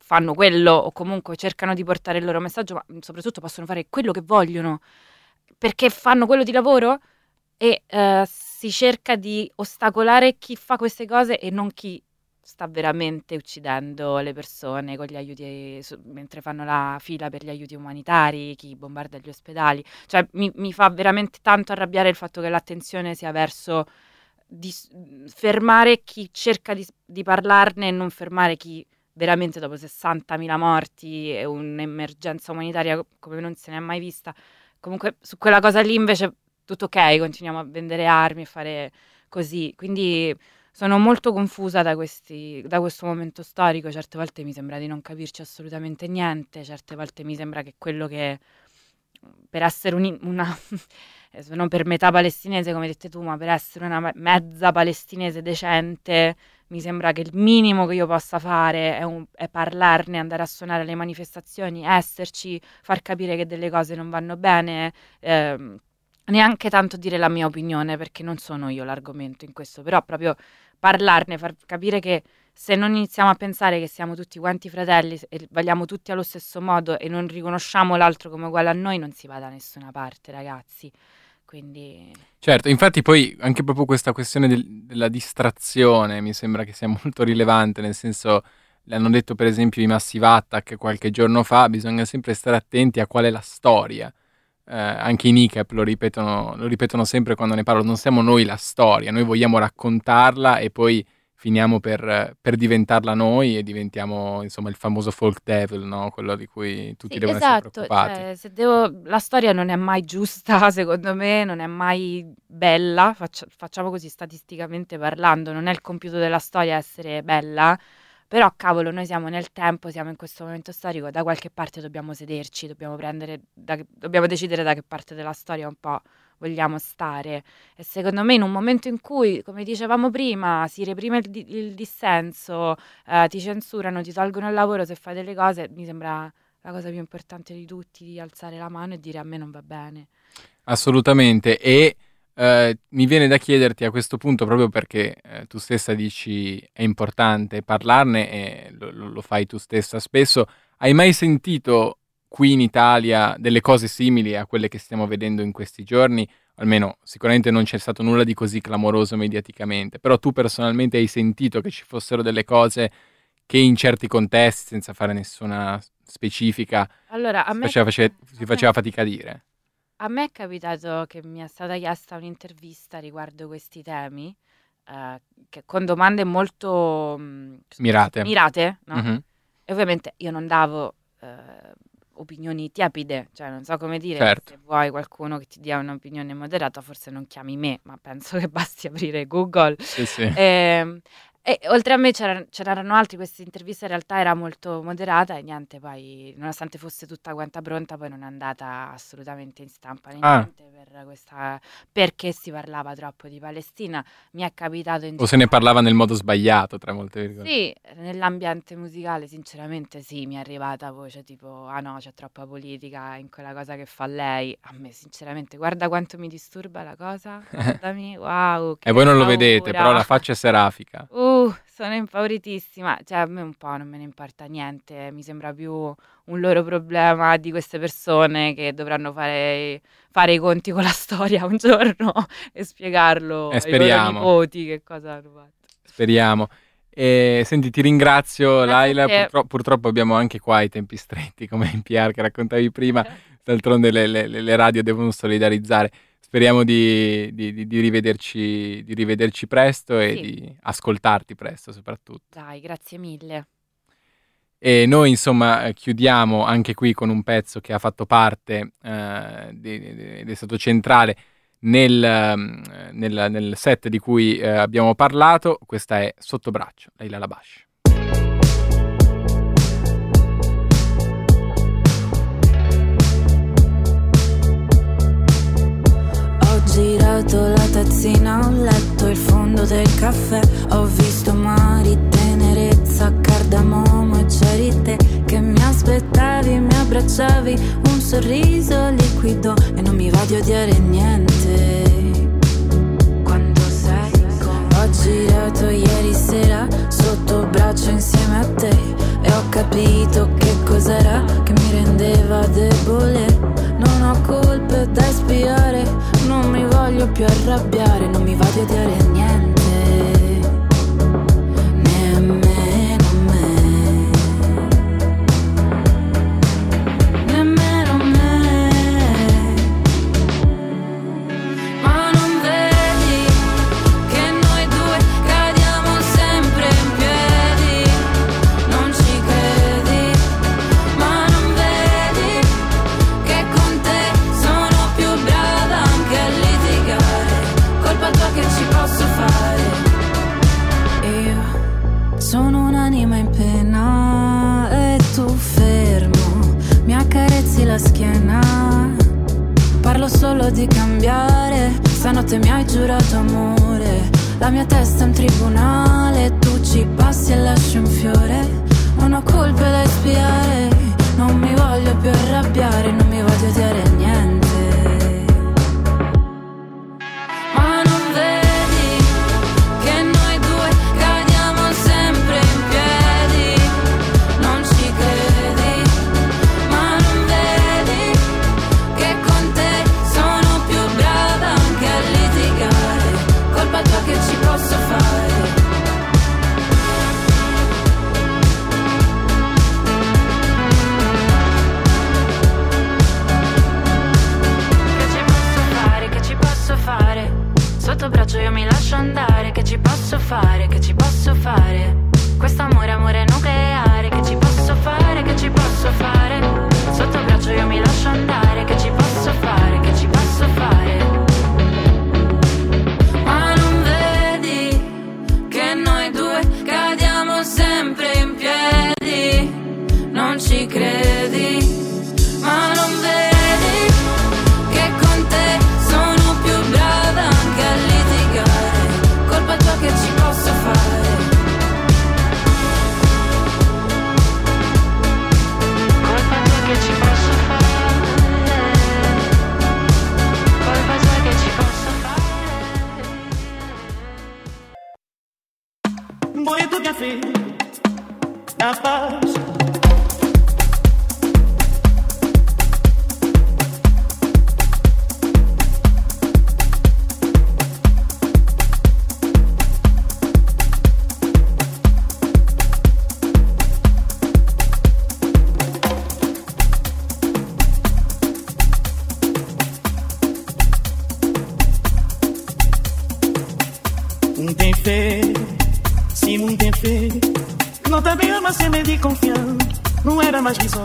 fanno quello o comunque cercano di portare il loro messaggio, ma soprattutto possono fare quello che vogliono perché fanno quello di lavoro, e uh, si cerca di ostacolare chi fa queste cose e non chi sta veramente uccidendo le persone con gli aiuti, su, mentre fanno la fila per gli aiuti umanitari, chi bombarda gli ospedali. Cioè mi, mi fa veramente tanto arrabbiare il fatto che l'attenzione sia verso di fermare chi cerca di, di parlarne e non fermare chi veramente dopo sessantamila morti e un'emergenza umanitaria come non se ne è mai vista. Comunque su quella cosa lì invece tutto ok, continuiamo a vendere armi e fare così, quindi sono molto confusa da, questi, da questo momento storico. Certe volte mi sembra di non capirci assolutamente niente, certe volte mi sembra che quello che per essere un, una non per metà palestinese come hai detto tu, ma per essere una mezza palestinese decente, mi sembra che il minimo che io possa fare è, un, è parlarne, andare a suonare alle manifestazioni, esserci, far capire che delle cose non vanno bene, ehm, neanche tanto dire la mia opinione perché non sono io l'argomento in questo, però proprio parlarne, far capire che se non iniziamo a pensare che siamo tutti quanti fratelli e valiamo tutti allo stesso modo e non riconosciamo l'altro come uguale a noi, non si va da nessuna parte, ragazzi. Quindi certo, infatti poi anche proprio questa questione del, della distrazione mi sembra che sia molto rilevante, nel senso, l'hanno detto per esempio i Massive Attack qualche giorno fa, bisogna sempre stare attenti a qual è la storia. Eh, anche i N I C A P lo ripetono, lo ripetono sempre quando ne parlo, non siamo noi la storia, noi vogliamo raccontarla e poi finiamo per, per diventarla noi e diventiamo insomma il famoso folk devil, no? Quello di cui tutti sì, devono esatto, essere preoccupati. Cioè, se devo, la storia non è mai giusta, secondo me, non è mai bella, Faccia, facciamo così statisticamente parlando, non è il compito della storia essere bella, però cavolo, noi siamo nel tempo, siamo in questo momento storico, da qualche parte dobbiamo sederci, dobbiamo prendere, da, dobbiamo decidere da che parte della storia un po' vogliamo stare, e secondo me in un momento in cui, come dicevamo prima, si reprime il, il dissenso, eh, ti censurano, ti tolgono il lavoro se fai delle cose, mi sembra la cosa più importante di tutti di alzare la mano e dire a me non va bene. Assolutamente, e eh, mi viene da chiederti a questo punto, proprio perché eh, tu stessa dici è importante parlarne e lo, lo fai tu stessa spesso, hai mai sentito qui in Italia delle cose simili a quelle che stiamo vedendo in questi giorni? Almeno sicuramente non c'è stato nulla di così clamoroso mediaticamente, però tu personalmente hai sentito che ci fossero delle cose che in certi contesti, senza fare nessuna specifica, allora, a si, me, faceva, face, si a faceva me, fatica a dire? A me è capitato che mi è stata chiesta un'intervista riguardo questi temi, eh, che con domande molto mh, mirate, mirate no? Mm-hmm. E ovviamente io non davo eh, opinioni tiepide, cioè non so come dire, certo. Se vuoi qualcuno che ti dia un'opinione moderata forse non chiami me, ma penso che basti aprire Google. Sì, sì. E, e oltre a me c'erano, c'erano altri, questa intervista in realtà era molto moderata e niente, poi nonostante fosse tutta quanta pronta poi non è andata assolutamente in stampa né ah. niente per questa, perché si parlava troppo di Palestina. Mi è capitato in o se ne parlava nel modo sbagliato, tra molte virgolette. Sì, nell'ambiente musicale sinceramente sì, mi è arrivata voce tipo ah no, c'è troppa politica in quella cosa che fa lei. A me sinceramente guarda quanto mi disturba la cosa, guardami, wow, che e voi non paura. Lo vedete, però la faccia è serafica. Uh, sono impauritissima, cioè a me un po' non me ne importa niente, mi sembra più un loro problema di queste persone che dovranno fare, fare i conti con la storia un giorno e spiegarlo eh, ai loro nipoti che cosa hanno fatto. Speriamo. E, senti, ti ringrazio. Grazie Laila, purtro- purtroppo abbiamo anche qua i tempi stretti come in P R che raccontavi prima, d'altronde le, le, le radio devono solidarizzare. Speriamo di, di, di, di, rivederci, di rivederci presto e sì. di ascoltarti presto soprattutto. Dai, grazie mille. E noi insomma chiudiamo anche qui con un pezzo che ha fatto parte eh, di, di, ed è stato centrale nel, nel, nel set di cui eh, abbiamo parlato. Questa è Sottobraccio, Leila Labash. Ho girato la tazzina, ho letto il fondo del caffè, ho visto mari, tenerezza, cardamomo e c'eri te che mi aspettavi, mi abbracciavi, un sorriso liquido e non mi va di odiare niente. Quando sei con me. Ho girato ieri sera sotto braccio insieme a te e ho capito che cos'era che mi rendeva debole. Non ho colpe da espiare, non mi voglio più arrabbiare, non mi va di odiare niente, nemmeno me, nemmeno me. Ma non vedi che noi due cadiamo sempre in piedi, non ci credi, ma non vedi che con te sono più brava anche a litigare, colpa tua che ci posso fare. Io sono un'anima in pena e tu fermo, mi accarezzi la schiena, parlo solo di cambiare, stanotte mi hai giurato amore, la mia testa è un tribunale, tu ci passi e lasci un fiore, non ho colpe da espiare, non mi voglio più arrabbiare, non mi voglio odiare niente. Ma non vedi che noi due cadiamo sempre in piedi, non ci credi, ma non vedi che con te sono più brava anche a litigare, colpa tua che ci posso fare. Che ci posso fare? Sotto braccio io mi lascio andare, che ci posso fare, che ci posso fare? Questo amore, amore nucleare, che ci posso fare, che ci posso fare? Sotto braccio io mi lascio andare, che ci posso fare, che ci posso fare? Ma non vedi che noi due cadiamo sempre in piedi, non ci credi, ma non vedi che con te sono più brava anche a litigare, colpa tua che ci posso fare. Colpa tua che ci posso fare, colpa tua che ci posso fare. Voy tu café, la paz. Não tem fé, sim, não tem fé. Não tá bem, mas sem medo de confiar. Não era mais visão.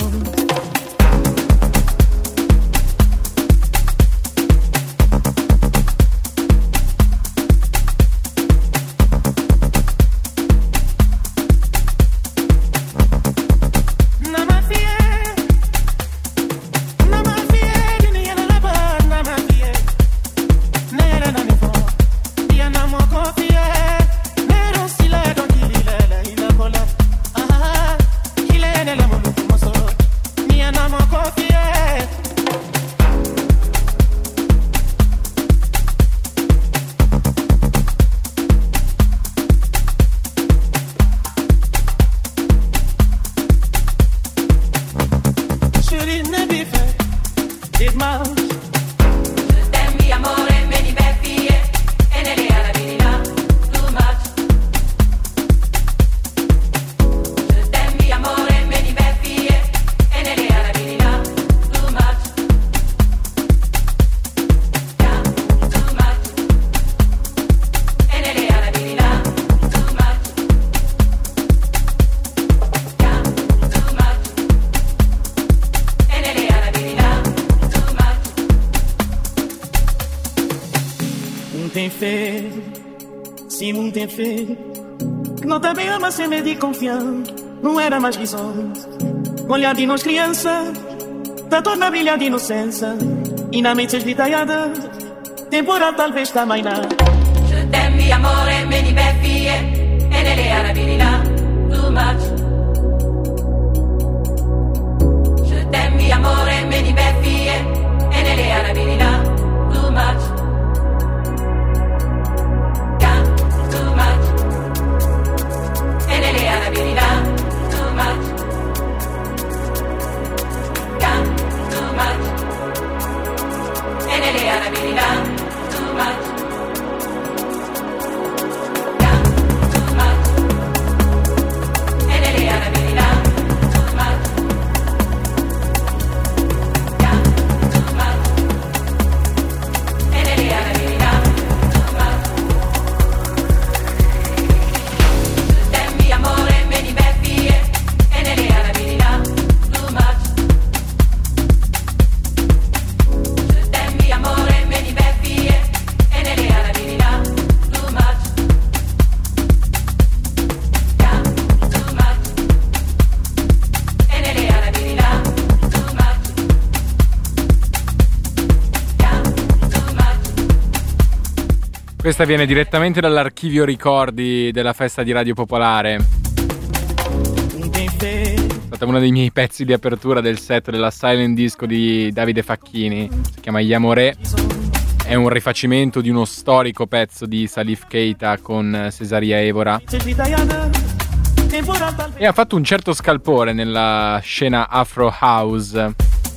Tem fé, que não também ama sem medo de confiar. Não era mais visões, olhar de nós criança, da torna a brilhar de inocência. E na mente esvitalhada, temporal talvez também não. Je t'aime, amore, me di beffie, e nelle arabilità, too much. Je t'aime, amore, me di beffie, e nelle arabilità, too much. Too much. Questa viene direttamente dall'archivio ricordi della festa di Radio Popolare. È stata uno dei miei pezzi di apertura del set della Silent Disco di Davide Facchini. Si chiama Yamoré. È un rifacimento di uno storico pezzo di Salif Keita con Cesaria Evora. E ha fatto un certo scalpore nella scena Afro House.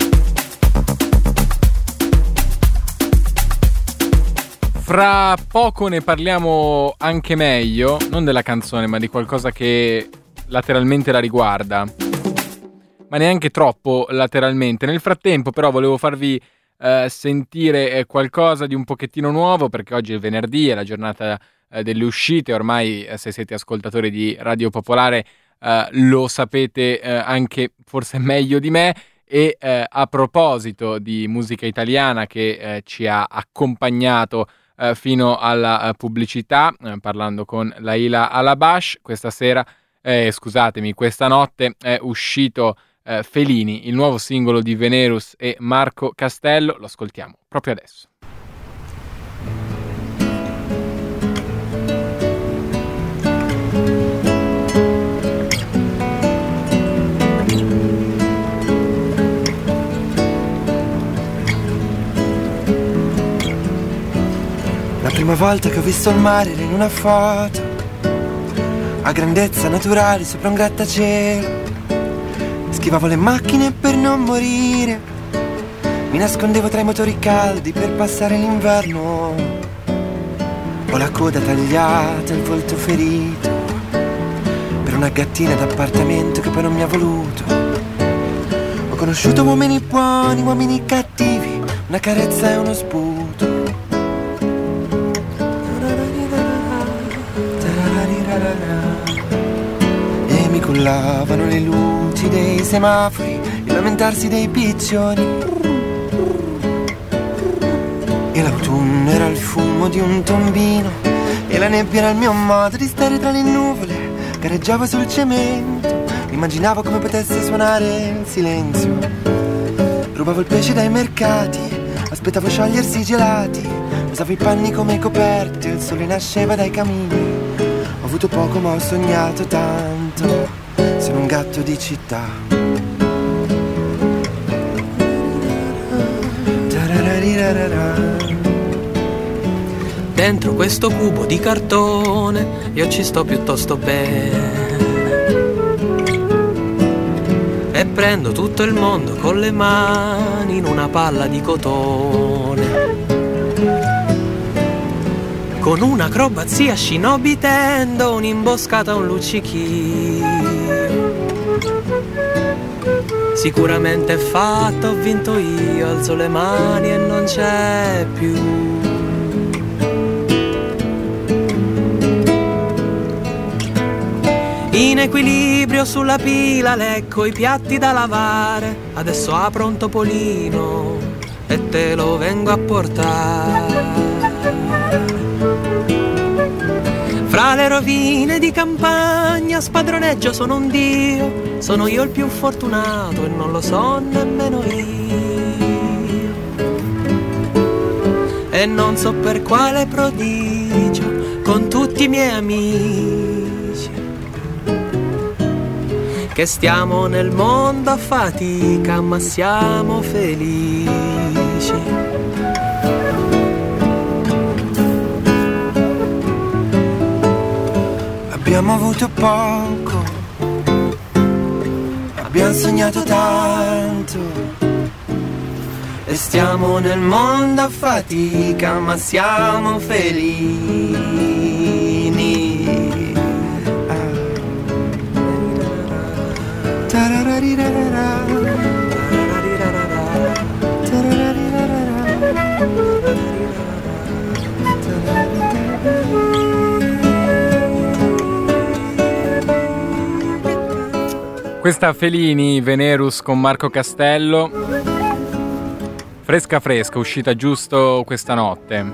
Fra poco ne parliamo anche meglio, non della canzone, ma di qualcosa che lateralmente la riguarda, ma neanche troppo lateralmente. Nel frattempo però volevo farvi eh, sentire qualcosa di un pochettino nuovo, perché oggi è venerdì, è la giornata eh, delle uscite. Ormai eh, se siete ascoltatori di Radio Popolare eh, lo sapete eh, anche forse meglio di me. E eh, a proposito di musica italiana che eh, ci ha accompagnato Uh, fino alla uh, pubblicità, uh, parlando con Laila Alabash, questa sera, eh, scusatemi, questa notte è uscito uh, Felini, il nuovo singolo di Venerus e Marco Castello. Lo ascoltiamo proprio adesso. La prima volta che ho visto il mare era in una foto, a grandezza naturale sopra un grattacielo. Schivavo le macchine per non morire, mi nascondevo tra i motori caldi per passare l'inverno. Ho la coda tagliata, il volto ferito, per una gattina d'appartamento che poi non mi ha voluto. Ho conosciuto uomini buoni, uomini cattivi, una carezza e uno sputo. E mi cullavano le luci dei semafori, il lamentarsi dei piccioni. E l'autunno era il fumo di un tombino, e la nebbia era il mio modo di stare tra le nuvole. Gareggiavo sul cemento, immaginavo come potesse suonare il silenzio. Rubavo il pesce dai mercati, aspettavo sciogliersi i gelati. Usavo i panni come coperte, il sole nasceva dai camini. Ho avuto poco ma ho sognato tanto, sono un gatto di città. Dentro questo cubo di cartone io ci sto piuttosto bene, e prendo tutto il mondo con le mani in una palla di cotone. Con un'acrobazia shinobi tendo un'imboscata a un luccichio. Sicuramente è fatto, ho vinto io, alzo le mani e non c'è più. In equilibrio sulla pila leggo i piatti da lavare. Adesso apro un topolino e te lo vengo a portare. Fra le rovine di campagna spadroneggio, sono un dio, sono io il più fortunato e non lo so nemmeno io. E non so per quale prodigio, con tutti i miei amici, che stiamo nel mondo a fatica ma siamo felici. Abbiamo avuto poco, abbiamo sognato tanto, e stiamo nel mondo a fatica ma siamo felini. Ah. Questa Felini, Venerus con Marco Castello, fresca fresca, uscita giusto questa notte.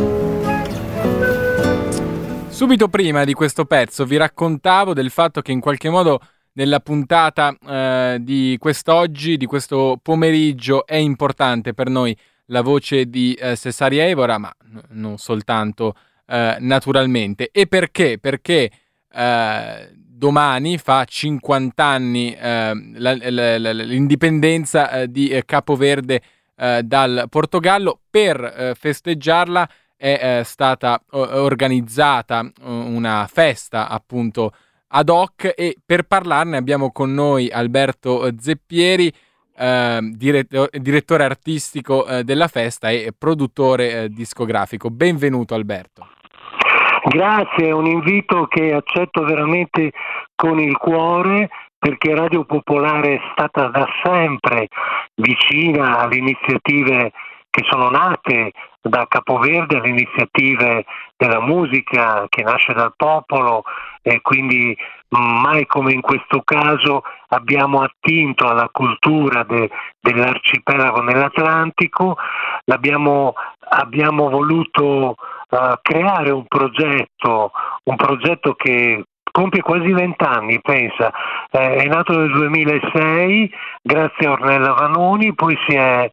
Subito prima di questo pezzo vi raccontavo del fatto che in qualche modo nella puntata eh, di quest'oggi, di questo pomeriggio, è importante per noi la voce di eh, Cesaria Evora, ma n- non soltanto eh, naturalmente. E perché? Perché eh, domani fa cinquanta anni eh, la, la, la, l'indipendenza eh, di eh, Capoverde eh, dal Portogallo. Per eh, festeggiarla è eh, stata o- organizzata una festa appunto ad hoc, e per parlarne abbiamo con noi Alberto Zeppieri, eh, diretto- direttore artistico eh, della festa e produttore eh, discografico. Benvenuto Alberto. Grazie, è un invito che accetto veramente con il cuore, perché Radio Popolare è stata da sempre vicina alle iniziative che sono nate da Capoverde, alle iniziative della musica che nasce dal popolo, e quindi mai come in questo caso abbiamo attinto alla cultura de, dell'arcipelago nell'Atlantico. L'abbiamo, abbiamo voluto uh, creare un progetto, un progetto che compie quasi vent'anni, pensa, eh, è nato nel duemilasei grazie a Ornella Vanoni, poi si è,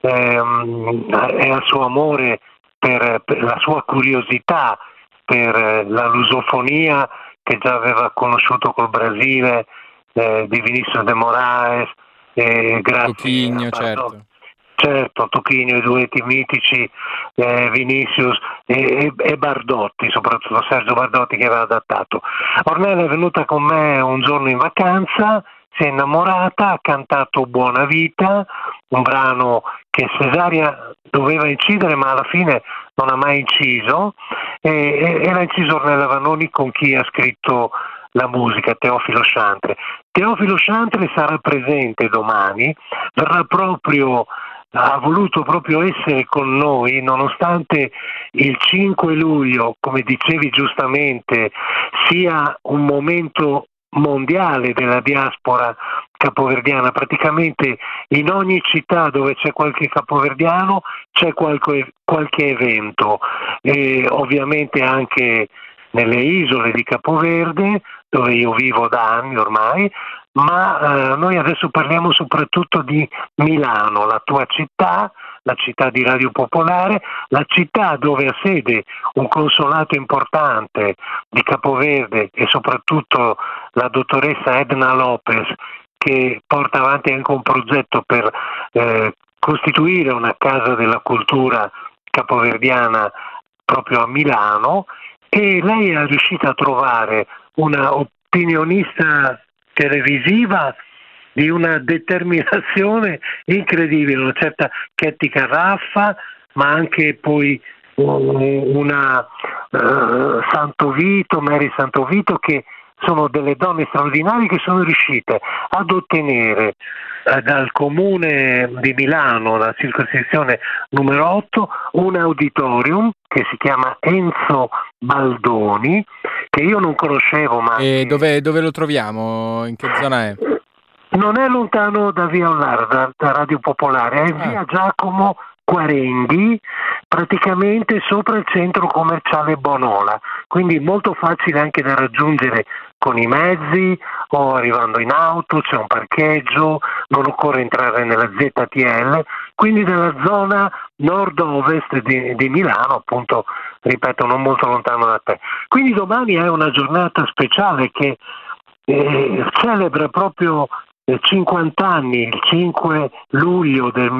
ehm, è al suo amore per, per la sua curiosità per la lusofonia che già aveva conosciuto col Brasile, eh, di Vinicius de Moraes, eh, grazie Tuquinho, a certo. Certo, Tuquinho, i duetti mitici, eh, Vinicius e, e, e Bardotti, soprattutto Sergio Bardotti che aveva adattato. Ornella è venuta con me un giorno in vacanza, si è innamorata, ha cantato Buona Vita, un brano che Cesaria doveva incidere ma alla fine non ha mai inciso, e, e, e l'ha inciso Ornella Vanoni con chi ha scritto la musica, Teofilo Chantre. Teofilo Chantre sarà presente domani, verrà proprio, ha voluto proprio essere con noi, nonostante il cinque luglio, come dicevi giustamente, sia un momento mondiale della diaspora capoverdiana. Praticamente in ogni città dove c'è qualche capoverdiano c'è qualche, qualche evento, e ovviamente anche nelle isole di Capoverde, dove io vivo da anni ormai, ma eh, noi adesso parliamo soprattutto di Milano, la tua città, la città di Radio Popolare, la città dove ha sede un consolato importante di Capoverde e soprattutto la dottoressa Edna Lopez, che porta avanti anche un progetto per eh, costituire una casa della cultura capoverdiana proprio a Milano, e lei è riuscita a trovare una opinionista televisiva di una determinazione incredibile, una certa Chetti Carraffa, ma anche poi una uh, Santovito, Mary Santovito, che sono delle donne straordinarie che sono riuscite ad ottenere eh, dal comune di Milano, la circoscrizione numero otto, un auditorium che si chiama Enzo Baldoni, che io non conoscevo, ma e dove, dove lo troviamo? In che zona è? Non è lontano da Via Ollarda, da Radio Popolare, è via Giacomo Quarenghi, praticamente sopra il centro commerciale Bonola, quindi molto facile anche da raggiungere con i mezzi o arrivando in auto, c'è un parcheggio, non occorre entrare nella Z T L, quindi nella zona nord-ovest di, di Milano, appunto, ripeto, non molto lontano da te. Quindi domani è una giornata speciale che eh, celebra proprio cinquanta anni, il cinque luglio del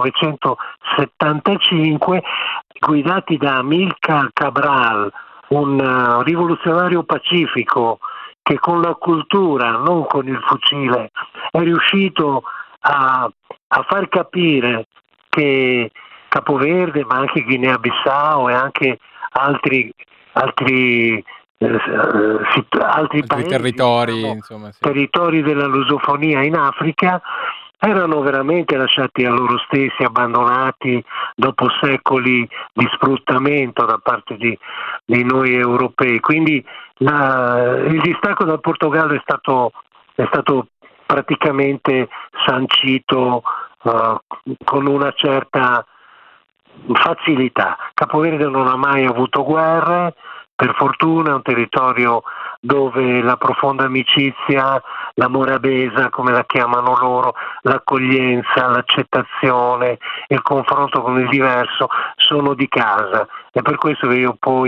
millenovecentosettantacinque, guidati da Amílcar Cabral, un uh, rivoluzionario pacifico che con la cultura, non con il fucile, è riuscito a, a far capire che Capoverde, ma anche Guinea-Bissau e anche altri altri Eh, altri, altri paesi, territori, diciamo, insomma, sì. territori della lusofonia in Africa, erano veramente lasciati a loro stessi, abbandonati dopo secoli di sfruttamento da parte di, di noi europei. Quindi la, il distacco dal Portogallo è stato, è stato praticamente sancito uh, con una certa facilità. Capoverde non ha mai avuto guerre, per fortuna, è un territorio dove la profonda amicizia, l'amore abesa, come la chiamano loro, l'accoglienza, l'accettazione, il confronto con il diverso sono di casa, e per questo che io poi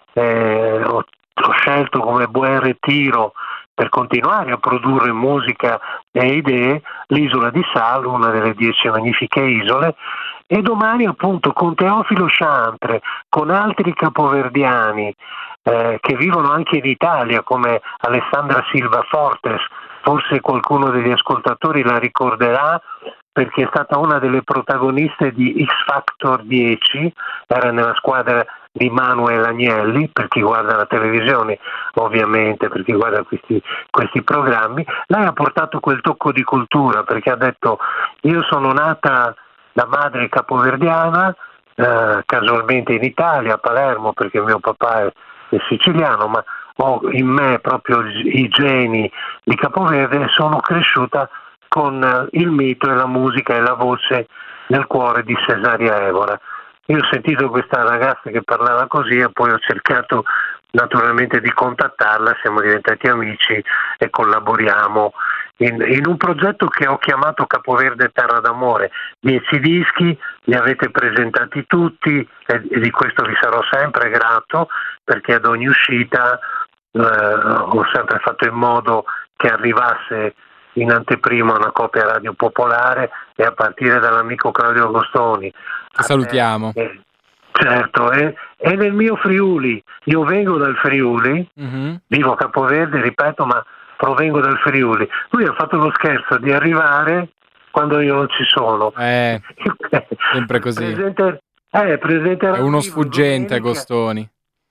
eh, ho, ho scelto come buon ritiro per continuare a produrre musica e idee l'isola di Sal, una delle dieci magnifiche isole, e domani appunto con Teofilo Chantre, con altri capoverdiani eh, che vivono anche in Italia come Alessandra Silva Fortes, forse qualcuno degli ascoltatori la ricorderà perché è stata una delle protagoniste di X Factor dieci, era nella squadra di Manuel Agnelli, per chi guarda la televisione ovviamente, per chi guarda questi, questi programmi. Lei ha portato quel tocco di cultura perché ha detto: io sono nata da madre capoverdiana, eh, casualmente in Italia, a Palermo, perché mio papà è, è siciliano, ma ho in me proprio i geni di Capoverde e sono cresciuta con il mito e la musica e la voce nel cuore di Cesaria Evora. Io ho sentito questa ragazza che parlava così e poi ho cercato naturalmente di contattarla, siamo diventati amici e collaboriamo in, in un progetto che ho chiamato Capoverde Terra d'Amore. Dieci dischi, li avete presentati tutti e, e di questo vi sarò sempre grato, perché ad ogni uscita eh, ho sempre fatto in modo che arrivasse in anteprima una copia Radio Popolare, e a partire dall'amico Claudio Agostoni. Che salutiamo. Eh, certo, è, è nel mio Friuli. Io vengo dal Friuli, mm-hmm. vivo a Capoverde, ripeto, ma provengo dal Friuli. Lui ha fatto lo scherzo di arrivare quando io non ci sono. Eh, sempre così. Presente, eh, presente è uno sfuggente, Agostoni.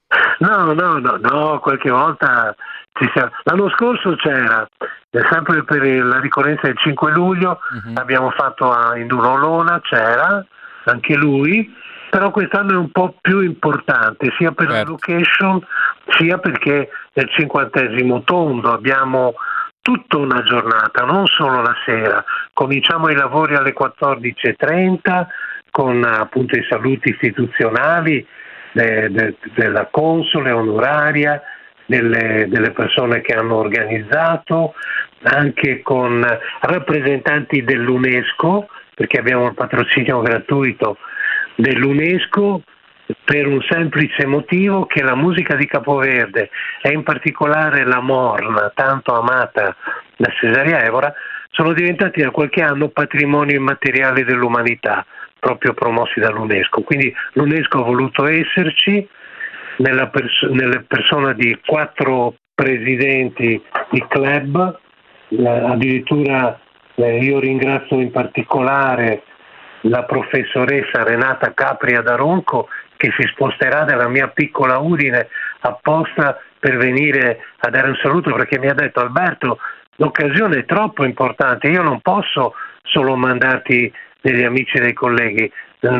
No, no, no, no, qualche volta ci siamo. L'anno scorso c'era, sempre per la ricorrenza del cinque luglio, uh-huh. abbiamo fatto a Indunolona, c'era anche lui, però quest'anno è un po' più importante, sia per certo. la location, sia perché è il cinquantesimo tondo, abbiamo tutta una giornata, non solo la sera. Cominciamo i lavori alle quattordici e trenta con appunto i saluti istituzionali de, de, della console onoraria, delle, delle persone che hanno organizzato, anche con rappresentanti dell'UNESCO, perché abbiamo il patrocinio gratuito dell'UNESCO, per un semplice motivo che la musica di Capoverde e in particolare la morna, tanto amata da Cesaria Evora, sono diventati da qualche anno patrimonio immateriale dell'umanità, proprio promossi dall'UNESCO. Quindi l'UNESCO ha voluto esserci nella pers- nella persona di quattro presidenti di club, la, addirittura eh, io ringrazio in particolare la professoressa Renata Capria da Ronco, che si sposterà dalla mia piccola Udine apposta per venire a dare un saluto, perché mi ha detto: Alberto, l'occasione è troppo importante, io non posso solo mandarti degli amici e dei colleghi,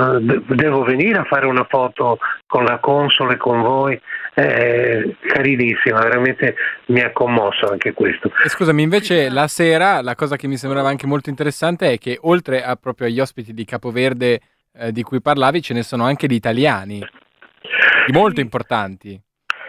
devo venire a fare una foto con la console, con voi. È carinissima, veramente mi ha commosso anche questo. E scusami, invece la sera la cosa che mi sembrava anche molto interessante è che oltre a proprio agli ospiti di Capoverde eh, di cui parlavi, ce ne sono anche di italiani, di molto importanti.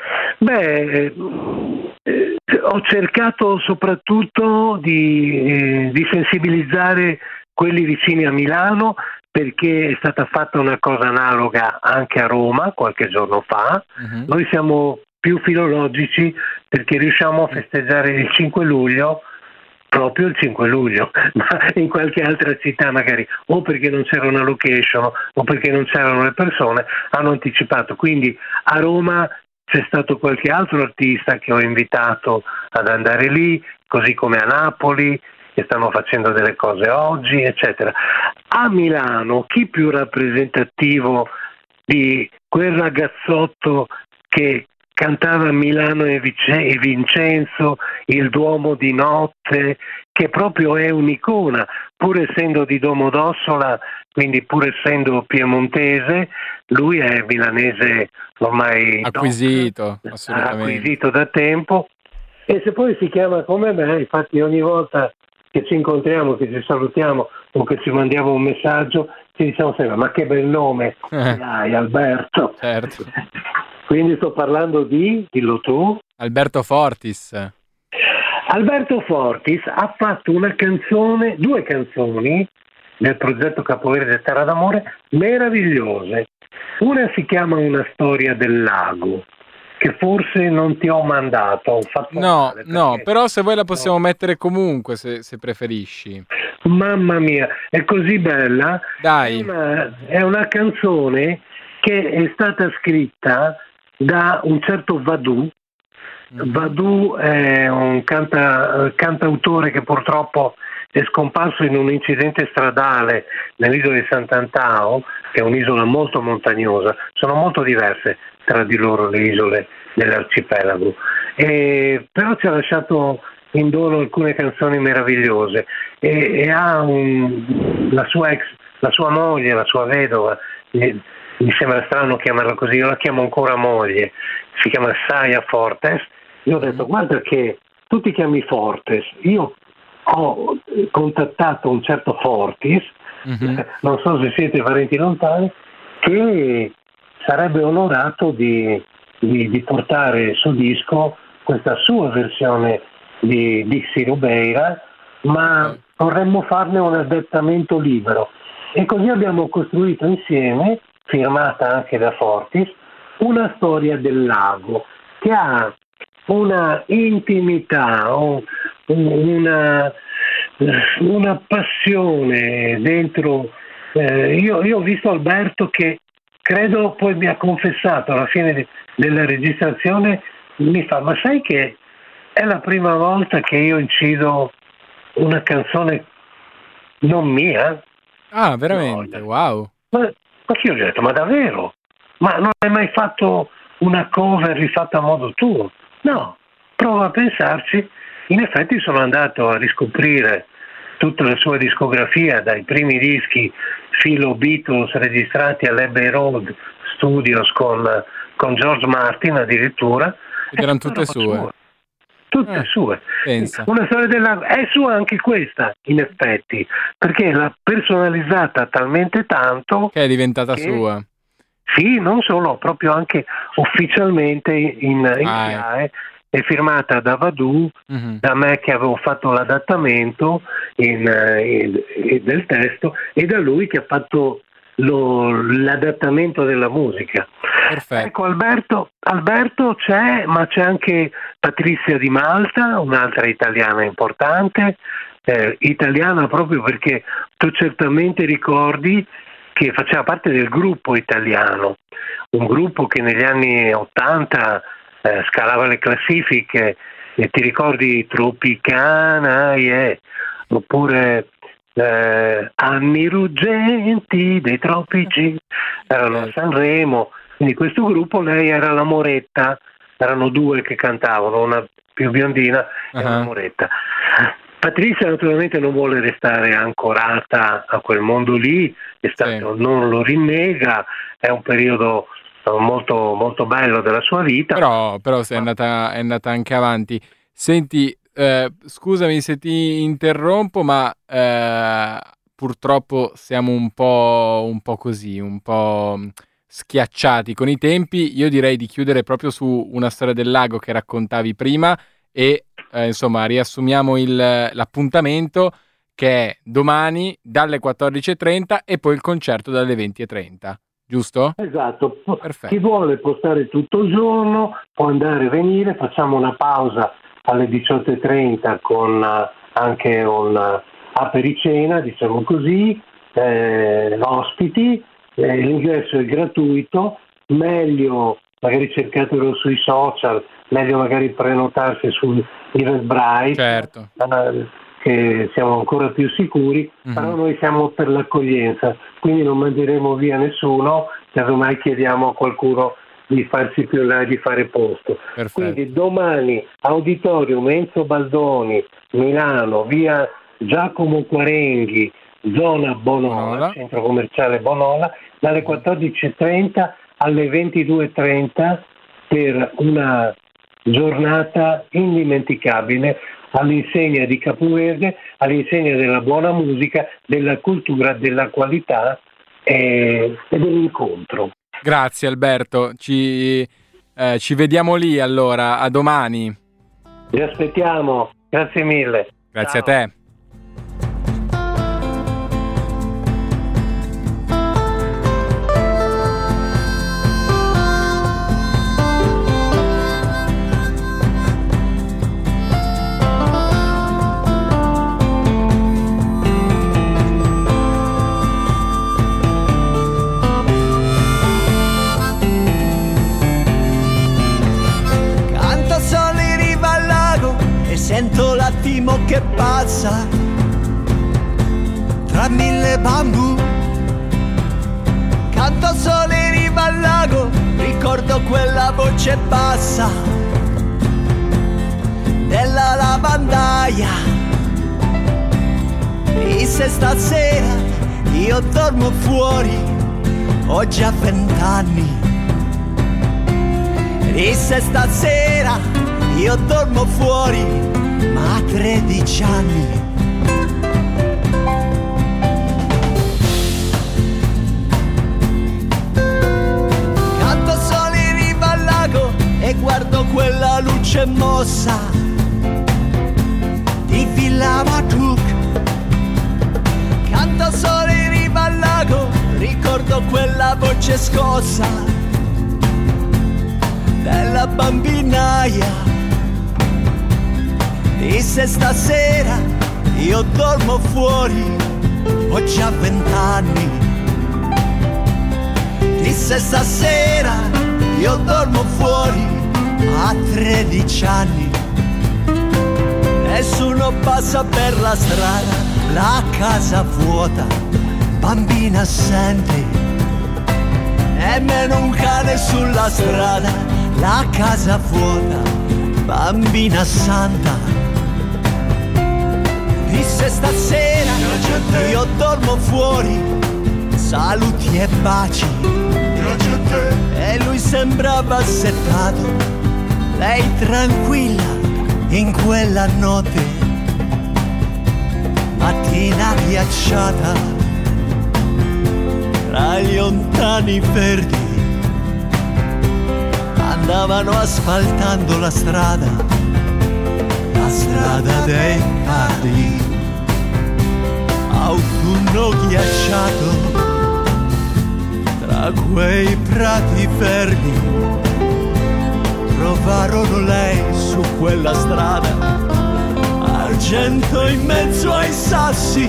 Beh, eh, ho cercato soprattutto di, eh, di sensibilizzare quelli vicini a Milano, perché è stata fatta una cosa analoga anche a Roma qualche giorno fa. Uh-huh. Noi siamo più filologici perché riusciamo a festeggiare il cinque luglio proprio il cinque luglio, ma in qualche altra città magari, o perché non c'era una location o perché non c'erano le persone, hanno anticipato. Quindi a Roma c'è stato qualche altro artista che ho invitato ad andare lì, così come a Napoli, che stanno facendo delle cose oggi, eccetera. A Milano, chi più rappresentativo di quel ragazzotto che cantava Milano e Vincenzo, il Duomo di notte, che proprio è un'icona, pur essendo di Domodossola, quindi pur essendo piemontese, lui è milanese ormai acquisito, doc, assolutamente. acquisito da tempo, e se poi si chiama come me, infatti ogni volta che ci incontriamo, che ci salutiamo o che ci mandiamo un messaggio, ci diciamo sempre: ma che bel nome hai, Alberto. Certo. Quindi sto parlando di, dillo tu. Alberto Fortis. Alberto Fortis ha fatto una canzone, due canzoni nel progetto Capoverde Terra d'Amore meravigliose. Una si chiama Una storia del lago che forse non ti ho mandato. Ho fatto No, male, no, perché- però se vuoi la possiamo mettere comunque, se, se preferisci. Mamma mia, è così bella. Dai. È una, è una canzone che è stata scritta da un certo Vadou. Vadou è un canta, cantautore che purtroppo è scomparso in un incidente stradale nell'isola di Sant'Antao, che è un'isola molto montagnosa. Sono molto diverse tra di loro le isole dell'arcipelago, e, però ci ha lasciato in dono alcune canzoni meravigliose, e, e ha un, la sua ex, la sua moglie, la sua vedova, mi, mi sembra strano chiamarla così, io la chiamo ancora moglie, si chiama Saya Fortes. Io ho detto, guarda che tu ti chiami Fortes, io ho contattato un certo Fortis, Mm-hmm. non so se siete parenti lontani, che sarebbe onorato di, di, di portare su disco questa sua versione di Dixie Rubeira, ma vorremmo farne un adattamento libero, e così abbiamo costruito insieme, firmata anche da Fortis, una storia del lago che ha una intimità, una, una passione dentro. Eh, io, io ho visto Alberto che credo poi mi ha confessato alla fine de, della registrazione, mi fa, ma sai che è la prima volta che io incido una canzone non mia? Ah, veramente? No, wow. Ma, ma che io gli ho detto, ma davvero? Ma non hai mai fatto una cover rifatta a modo tuo? No, prova a pensarci. In effetti sono andato a riscoprire tutta la sua discografia, dai primi dischi filo Beatles registrati all'Abbey Road Studios con, con George Martin addirittura. Ed erano tutte sue. sue. Tutte eh, sue. Pensa. Una storia della... È sua anche questa, in effetti, perché l'ha personalizzata talmente tanto che è diventata che... sua. Sì, non solo, proprio anche ufficialmente in, in ah, C A E, è firmata da Vadou, mm-hmm. da me che avevo fatto l'adattamento in, in, in, del testo, e da lui che ha fatto lo, l'adattamento della musica. Perfetto. Ecco, Alberto, Alberto c'è, ma c'è anche Patrizia Di Malta, un'altra italiana importante, eh, italiana proprio perché tu certamente ricordi che faceva parte del gruppo italiano, un gruppo che negli anni ottanta eh, scalava le classifiche, e ti ricordi Tropicana, yeah, oppure eh, Anni ruggenti dei tropici, erano a Sanremo, quindi questo gruppo, lei era la Moretta, erano due che cantavano, una più biondina e uh-huh. una Moretta. Patrizia naturalmente non vuole restare ancorata a quel mondo lì, è stato, sì. non lo rinnega, è un periodo molto, molto bello della sua vita. Però, però è, andata, è andata anche avanti. Senti, eh, scusami se ti interrompo, ma eh, purtroppo siamo un po', un po' così, un po' schiacciati con i tempi. Io direi di chiudere proprio su una storia del lago che raccontavi prima e eh, insomma riassumiamo il, l'appuntamento, che è domani dalle quattordici e trenta e poi il concerto dalle venti e trenta, giusto? Esatto. Perfetto. Chi vuole può stare tutto il giorno, può andare e venire, facciamo una pausa alle diciotto e trenta con uh, anche un uh, apericena, diciamo così, eh, ospiti, eh, l'ingresso è gratuito, meglio magari cercatelo sui social, meglio magari prenotarsi su Eventbrite, certo. uh, che siamo ancora più sicuri, mm-hmm. però noi siamo per l'accoglienza, quindi non manderemo via nessuno, casomai chiediamo a qualcuno di farsi più là, di fare posto. Perfetto. Quindi domani Auditorium Enzo Baldoni, Milano, via Giacomo Quarenghi, zona Bonola, Bonola. Centro commerciale Bonola, dalle quattordici e trenta alle ventidue e trenta per una giornata indimenticabile all'insegna di Capoverde, all'insegna della buona musica, della cultura, della qualità e, e dell'incontro. Grazie Alberto, ci, eh, ci vediamo lì allora, a domani. Vi aspettiamo, grazie mille. Grazie Ciao. a te. attimo che passa tra mille bambù. Canto solo in riva al lago, ricordo quella voce bassa della lavandaia. E se stasera io dormo fuori, ho già vent'anni. E se stasera io dormo fuori, ma a tredici anni. Canto solo in riva al lago e guardo quella luce mossa di Villa Matuc. Canto solo in riva al lago, ricordo quella voce scossa della bambinaia. E se stasera io dormo fuori, ho già vent'anni. E se stasera io dormo fuori, a tredici anni. Nessuno passa per la strada, la casa vuota, bambina assente. Nemmeno un cane sulla strada, la casa vuota, bambina santa. E se stasera io dormo fuori, saluti e baci. E lui sembrava assetato, lei tranquilla in quella notte. Mattina ghiacciata, tra gli ontani verdi andavano asfaltando la strada, la strada dei cardi. Autunno ghiacciato, tra quei prati verdi trovarono lei su quella strada, argento in mezzo ai sassi.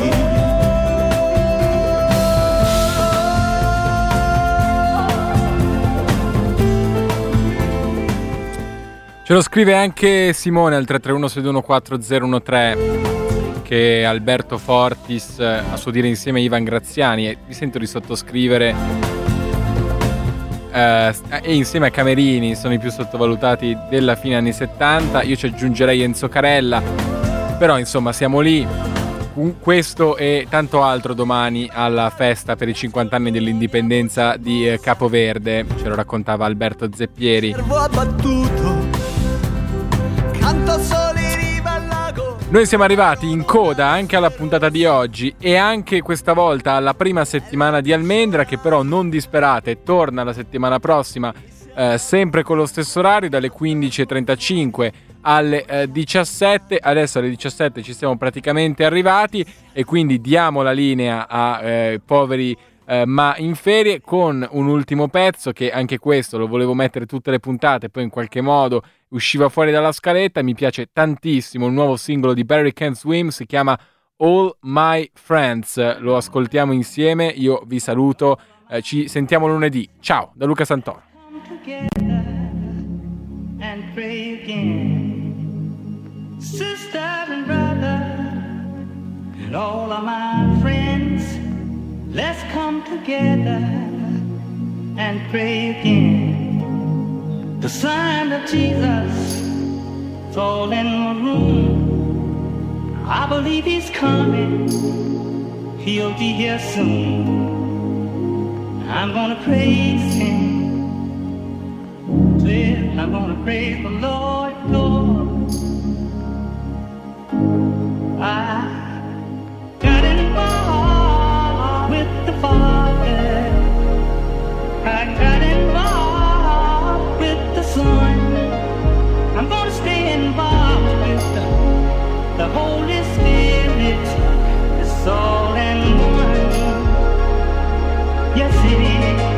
Ce lo scrive anche Simone al tre tre uno sei due uno quattro zero uno tre, che Alberto Fortis, a suo dire insieme a Ivan Graziani, e vi sento di sottoscrivere, eh, e insieme a Camerini sono i più sottovalutati della fine anni settanta. Io ci aggiungerei Enzo Carella, però insomma siamo lì. Questo e tanto altro domani alla festa per i cinquanta anni dell'indipendenza di Capoverde, ce lo raccontava Alberto Zeppieri. Canto solo in riva al lago. Noi siamo arrivati in coda anche alla puntata di oggi e anche questa volta alla prima settimana di Almendra, che però non disperate, torna la settimana prossima, eh, sempre con lo stesso orario, dalle quindici e trentacinque alle eh, diciassette. Adesso alle diciassette ci siamo praticamente arrivati e quindi diamo la linea a eh, poveri eh, ma in ferie, con un ultimo pezzo che anche questo lo volevo mettere tutte le puntate, poi in qualche modo usciva fuori dalla scaletta. Mi piace tantissimo il nuovo singolo di Barry Can't Swim, si chiama All My Friends, lo ascoltiamo insieme. Io vi saluto, eh, ci sentiamo lunedì. Ciao da Luca Santoro. And pray again, sister and brother, and all of my friends, let's come together and pray again. The sign of Jesus is all in the room. I believe he's coming, he'll be here soon. I'm gonna praise him, I'm gonna praise the Lord, Lord. I got involved with the Father, I got involved with the Son. I'm gonna stay involved with the, the Holy Spirit. It's all in one. Yes, it is.